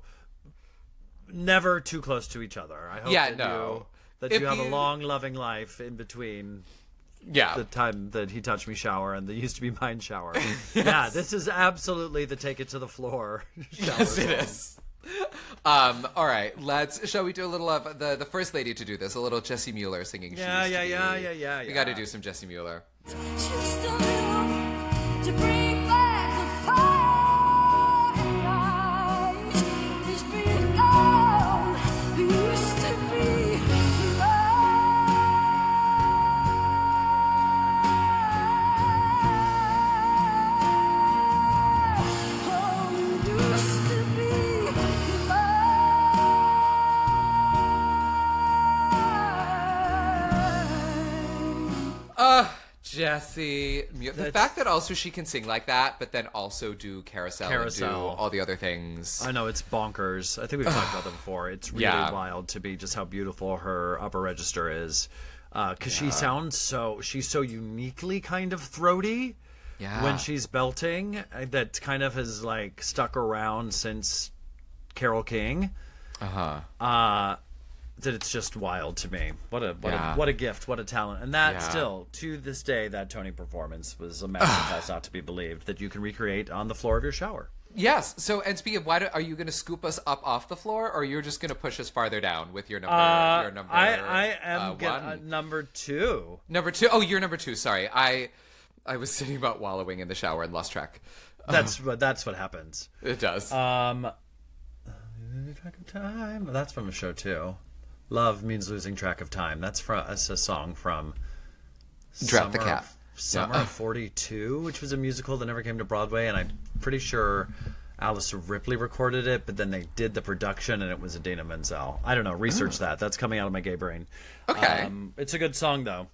Never too close to each other. I hope Yeah, that no. you, that If you have you- a long, loving life in between Yeah. the time that he touched me shower and the used to be mine shower. Yeah, this is absolutely the take it to the floor. Yes, it is. Um, all right, let's. Shall we do a little of the the first lady to do this? A little Jessie Mueller singing. She Yeah, Used to yeah, Be. yeah, yeah, yeah, We yeah. got to do some Jessie Mueller. Just a little to bring back the fire and light. This big love used to be mine. Oh, used to be mine. Uh, Jessie. Mu- The That's- fact that also she can sing like that, but then also do carousel, and do Carousel. all the other things. I know, it's bonkers. I think we've talked about that before. It's really Yeah. wild to be just how beautiful her upper register is. Because she sounds so, she's so uniquely kind of throaty Yeah. when she's belting. uh, That kind of has like stuck around since Carole King. Uh-huh. Uh that it's just wild to me. What a what Yeah. a what a gift, what a talent. And that Yeah. still, to this day, that Tony performance was a masterclass not to be believed that you can recreate on the floor of your shower. Yes. So, and speaking of, why do, are you going to scoop us up off the floor, or you're just going to push us farther down with your number? Uh, your number. I, I am uh, gonna- one? uh, number two. Number two. Oh, you're number two. Sorry, I, I was sitting about wallowing in the shower and lost track. That's what that's what happens. It does. Um, losing track of time. That's from a show too. Love means losing track of time. That's from that's a song from Drat the Summer Cat. of- Summer Yeah. of forty-two, which was a musical that never came to Broadway, and I'm pretty sure Alice Ripley recorded it, but then they did the production, and it was Idina Menzel. I don't know. Research that. That's coming out of my gay brain. Okay. Um, it's a good song, though.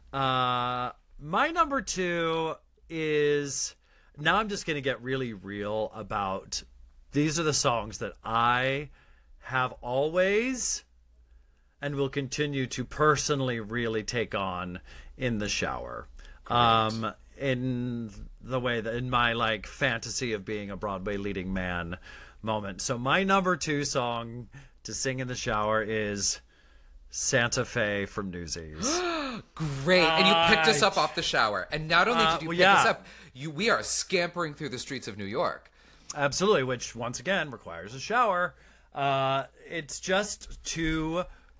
Uh, my number two is... Now I'm just going to get really real about... These are the songs that I have always and will continue to personally really take on in the shower. Um, in the way that in my like fantasy of being a Broadway leading man moment. So my number two song to sing in the shower is Santa Fe from Newsies. Great. And you picked us up off the shower. And not only Uh, did you well, pick us yeah. up, you we are scampering through the streets of New York. Absolutely, which once again requires a shower. Uh, it's just two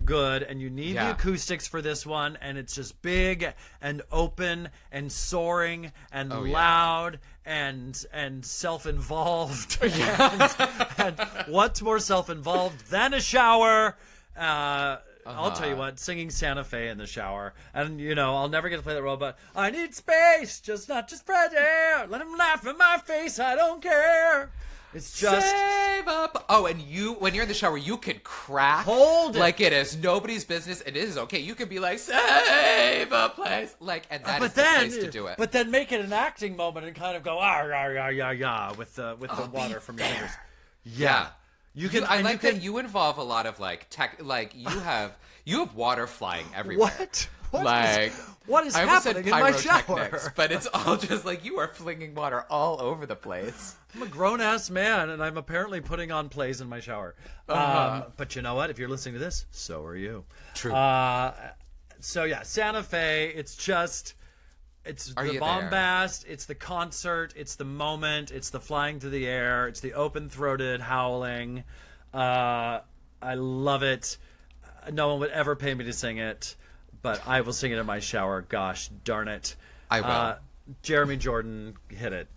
good, and you need Yeah. the acoustics for this one, and it's just big and open and soaring and Oh, yeah. loud and and self-involved. and, and what's more self-involved than a shower? Uh, I'll tell you what, singing Santa Fe in the shower. And, you know, I'll never get to play that role, but I need space, just not just fresh air. Let him laugh in my face, I don't care. It's just... Save up. Oh, and you, when you're in the shower, you can crack. Hold it. Like it is nobody's business. It is okay. You can be like, save a place. Like, and that is but the then, place to do it. But then make it an acting moment and kind of go, ah, rah, rah, rah, rah, with the, with the I'll water be from your there. fingers. Yeah. You can, You- I and like you can, that you involve a lot of like tech, like you have you have water flying everywhere. What? What like is- what is I almost said happening in my pyrotechnics, shower? but it's all just like you are flinging water all over the place. I'm a grown-ass man, and I'm apparently putting on plays in my shower. Uh-huh. Um, but you know what? If you're listening to this, so are you. True. Uh, so yeah, Santa Fe. It's just, it's Are the you there? bombast. It's the concert. It's the moment. It's the flying through the air. It's the open-throated howling. Uh, I love it. No one would ever pay me to sing it, but I will sing it in my shower. Gosh darn it. I will. Uh, Jeremy Jordan, hit it.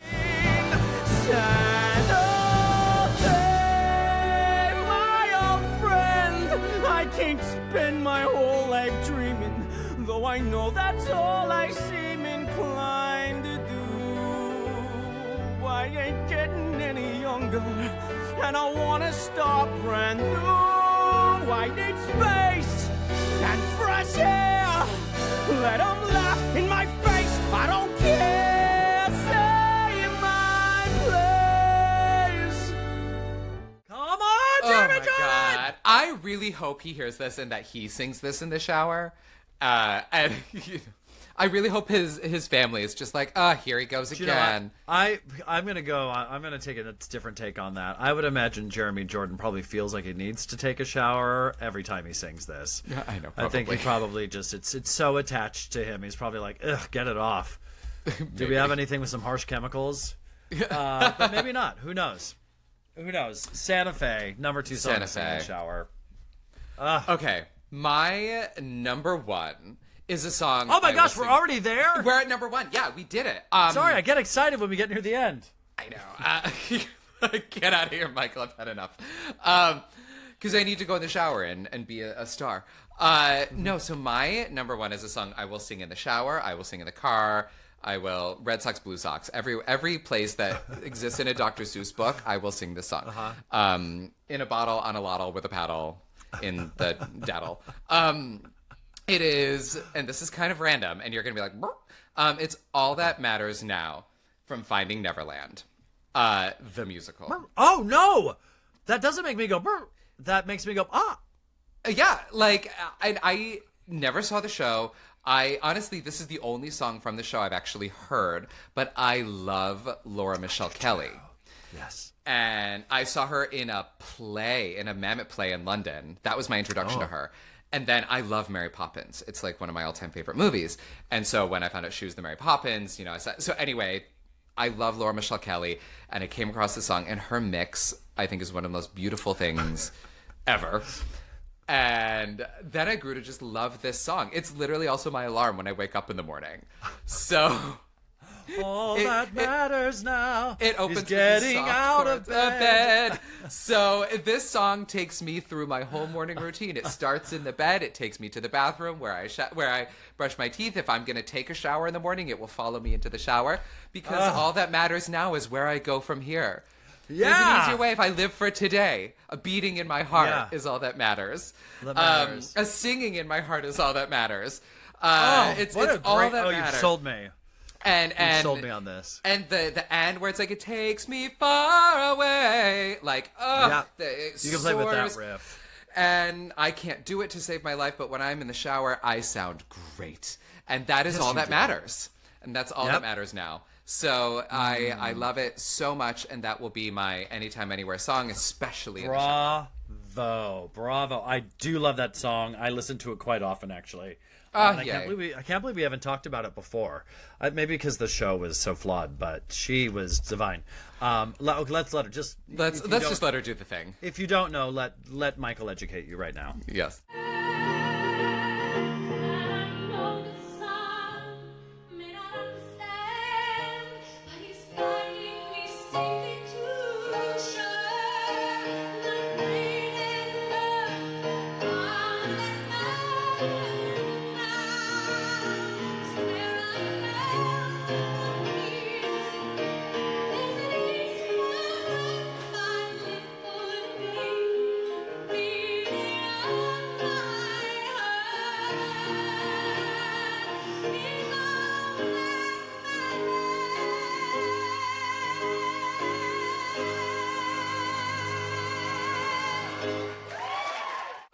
My old friend, I can't spend my whole life dreaming, though I know that's all I seem inclined to do. I ain't getting any younger, and I wanna start brand new. I need space and fresh air. Let 'em laugh in my face, I don't care. Stay in my place. Come on, Oh Jeremy my Jordan! god! I really hope he hears this and that he sings this in the shower. Uh, and I really hope his his family is just like, ah, here he goes You know what? again. I I'm gonna go. I'm gonna take a different take on that. I would imagine Jeremy Jordan probably feels like he needs to take a shower every time he sings this. Yeah, I know, I think he probably. probably just it's it's so attached to him. He's probably like, ugh, get it off. Do we have anything with some harsh chemicals? Uh, but maybe not. Who knows? Who knows? Santa Fe, number two song Santa to sing in the Fe. shower. Okay, my number one is a song. Oh my I gosh, will we're sing- already there. We're at number one. Yeah, we did it. Um, Sorry, I get excited when we get near the end. I know. Uh, get out of here, Michael. I've had enough. Um, because I need to go in the shower and, and be a, a star. Uh, no, so my number one is a song I will sing in the shower. I will sing in the car. I will Red Sox, Blue Sox. Every every place that exists in a Doctor Seuss book, I will sing this song. Uh-huh. Um, in a bottle, on a lottle, with a paddle, in the daddle. Um, it is, and this is kind of random, and you're gonna be like, "Brr." um, it's All That Matters Now from Finding Neverland, uh, the musical. Oh no, that doesn't make me go. Brr. That makes me go. Ah. Yeah, like I, I never saw the show. I honestly, this is the only song from the show I've actually heard, but I love Laura Michelle Kelly. Yes. And I saw her in a play, in a Mammoth play in London. That was my introduction Oh. to her. And then I love Mary Poppins. It's like one of my all-time favorite movies. And so when I found out she was the Mary Poppins, you know, I said, so anyway, I love Laura Michelle Kelly, and I came across the song, and her mix, I think, is one of the most beautiful things ever. And then I grew to just love this song. It's literally also my alarm when I wake up in the morning. So All It- that it- matters now it opens is with these getting soft out of chords bed. bed. So this song takes me through my whole morning routine. It starts in the bed. It takes me to the bathroom where I sh- where I brush my teeth. If I'm going to take a shower in the morning, it will follow me into the shower because all that matters now is where I go from here. There's an Yeah. easier way if I live for today. A beating in my heart Yeah. is all that matters. That matters. Um, a singing in my heart is all that matters. Uh, Oh, it's what it's a all great, that oh, matters. you've sold me. And You've and sold me on this. and the the end where it's like it takes me far away, like oh, Yeah. the, You can play with that soars. riff. And I can't do it to save my life, but when I'm in the shower, I sound great, and that is Yes, all you that do. matters, and that's all Yep. that matters now. So I I love it so much, and that will be my anytime anywhere song, especially in the shower. Bravo, bravo! I do love that song. I listen to it quite often, actually. Ah, And I can't yay. believe we, I can't believe we haven't talked about it before. Uh, maybe because the show was so flawed, but she was divine. Um, let, let's let her just Let's if you let's don't- just let her do the thing. If you don't know, let let Michael educate you right now. Yes.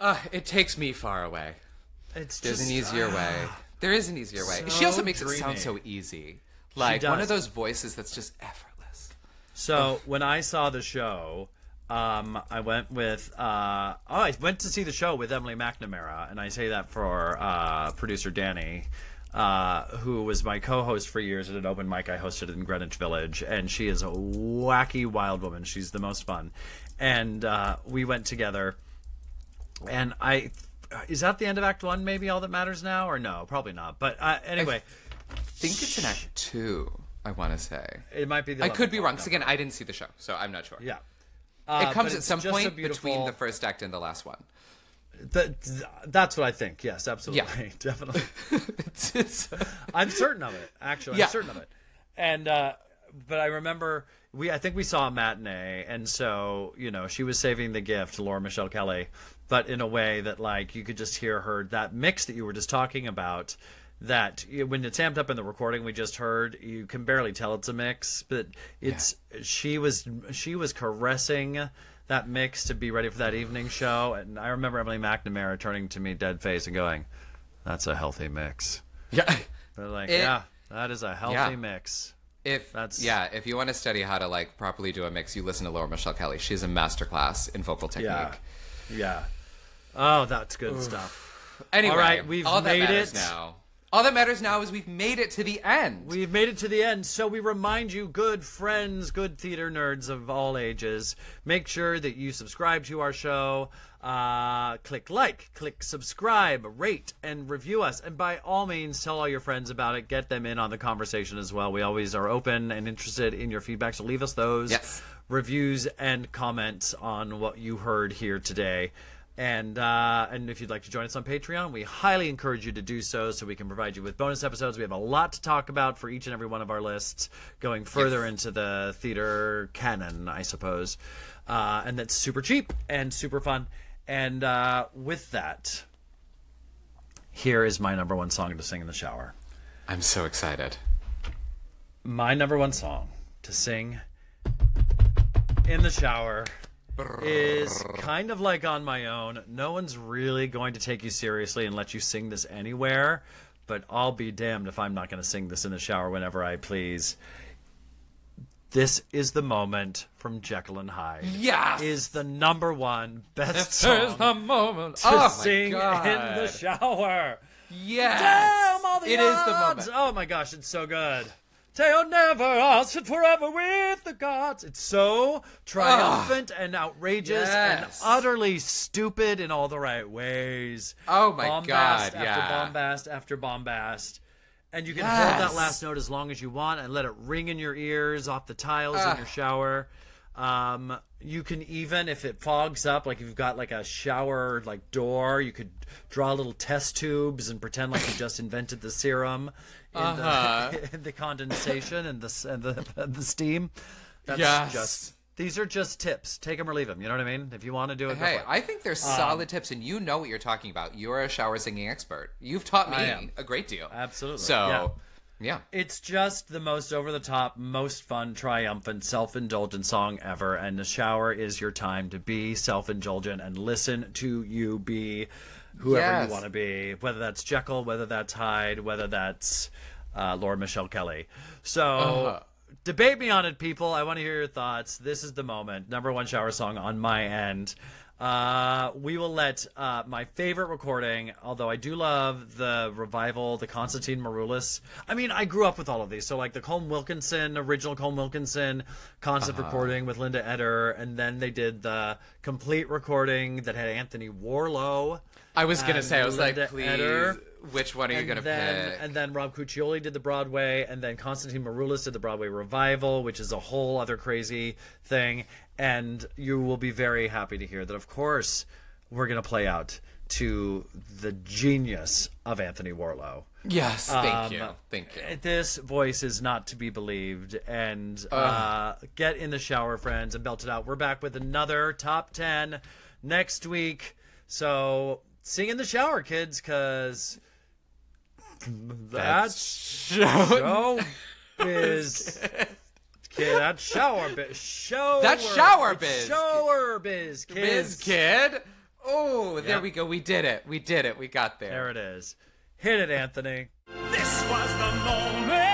Uh, it takes me far away. It's There's just an easier way. There is an easier way. So She also makes it dreamy. sound so easy. Like one of does. those voices that's just effortless. So when I saw the show, um, I went with uh, oh, I went to see the show with Emily McNamara, and I say that for uh, producer Danny, uh, who was my co-host for years at an open mic I hosted in Greenwich Village, and she is a wacky wild woman. She's the most fun, and uh, we went together, and I. Is that the end of Act One? Maybe All That Matters Now, or no? Probably not. But uh, anyway, I think it's in Act Two. I want to say it might be. The I could be eleventh wrong. one, Because again, I didn't see the show, so I'm not sure. Yeah. It Uh, comes but at it's some just a point beautiful- between the first act and the last one. That, that's what I think. Yes, absolutely, Yeah. definitely. It's- it's- I'm certain of it. Actually, Yeah. I'm certain of it. And uh, but I remember we. I think we saw a matinee, and so you know she was saving the gift, Laura Michelle Kelly, but in a way that like you could just hear her that mix that you were just talking about. That when it's amped up in the recording we just heard, you can barely tell it's a mix, but it's she was she was caressing that mix to be ready for that evening show. And I remember Emily McNamara turning to me dead face and going, "That's a healthy mix." Yeah. They're like, It- "Yeah, that is a healthy Yeah. mix." If That's- yeah, if you want to study how to like properly do a mix, you listen to Laura Michelle Kelly. She's a masterclass in vocal technique. Yeah, yeah. Oh, that's good stuff. Anyway, All right, we've all that made matters it. now. All that matters now is we've made it to the end. We've made it to the end, so we remind you, good friends, good theater nerds of all ages, make sure that you subscribe to our show. Uh, click like, click subscribe, rate, and review us. And by all means, tell all your friends about it. Get them in on the conversation as well. We always are open and interested in your feedback, so leave us those Yes. reviews and comments on what you heard here today. And uh, and if you'd like to join us on Patreon, we highly encourage you to do so so we can provide you with bonus episodes. We have a lot to talk about for each and every one of our lists, going further Yes. into the theater canon, I suppose. Uh, and that's super cheap and super fun. And uh, with that, here is my number one song to sing in the shower. I'm so excited. My number one song to sing in the shower is kind of like On My Own. No one's really going to take you seriously and let you sing this anywhere, but I'll be damned if I'm not going to sing this in the shower whenever I please. This is the moment from Jekyll and Hyde. Yes! Is the number one best There's song a moment to oh sing my God. in the shower. Yes, Damn all the it is the odds. moment. Oh my gosh, it's so good. Teo never asked it forever with the gods. It's so triumphant and outrageous and Yes. utterly stupid in all the right ways. Oh my bombast God, after yeah. bombast after bombast. And you can Yes. hold that last note as long as you want and let it ring in your ears off the tiles in Ah. your shower. Um, you can even, if it fogs up, like if you've got like a shower like door, you could draw little test tubes and pretend like you just invented the serum in, Uh-huh. the, in the condensation and the and the, and the steam. That's Yes. just these are just tips. Take them or leave them. You know what I mean? If you want to do it, go Hey, for it. I think there's Um, solid tips, and you know what you're talking about. You're a shower singing expert. You've taught I me am. a great deal. Absolutely. So, yeah. It's just the most over the top, most fun, triumphant, self indulgent song ever. And the shower is your time to be self indulgent and listen to you be whoever Yes. you want to be, whether that's Jekyll, whether that's Hyde, whether that's uh, Laura Michelle Kelly. So. Uh-huh. Debate me on it, people. I want to hear your thoughts. This is the moment. Number one shower song on my end. Uh, we will let uh, my favorite recording, although I do love the revival, the Constantine Maroulis. I mean, I grew up with all of these. So, like the Colm Wilkinson, original Colm Wilkinson concept Uh-huh. recording with Linda Eder. And then they did the complete recording that had Anthony Warlow. I was going to and say, I was like, Linda please, Eder. which one are you And going to then- pick? And then Rob Cuccioli did the Broadway, and then Constantine Maroulis did the Broadway revival, which is a whole other crazy thing. And you will be very happy to hear that, of course, we're going to play out to the genius of Anthony Warlow. Yes, thank Um, you. Thank you. This voice is not to be believed. And uh, get in the shower, friends, and belt it out. We're back with another top ten next week. So sing in the shower, kids, because that's show biz. Kid, that's shower biz. Shower. That's shower biz. Shower biz, kids. Biz kid. Oh, there Yep. we go. We did it. We did it. We got there. There it is. Hit it, Anthony. This was the moment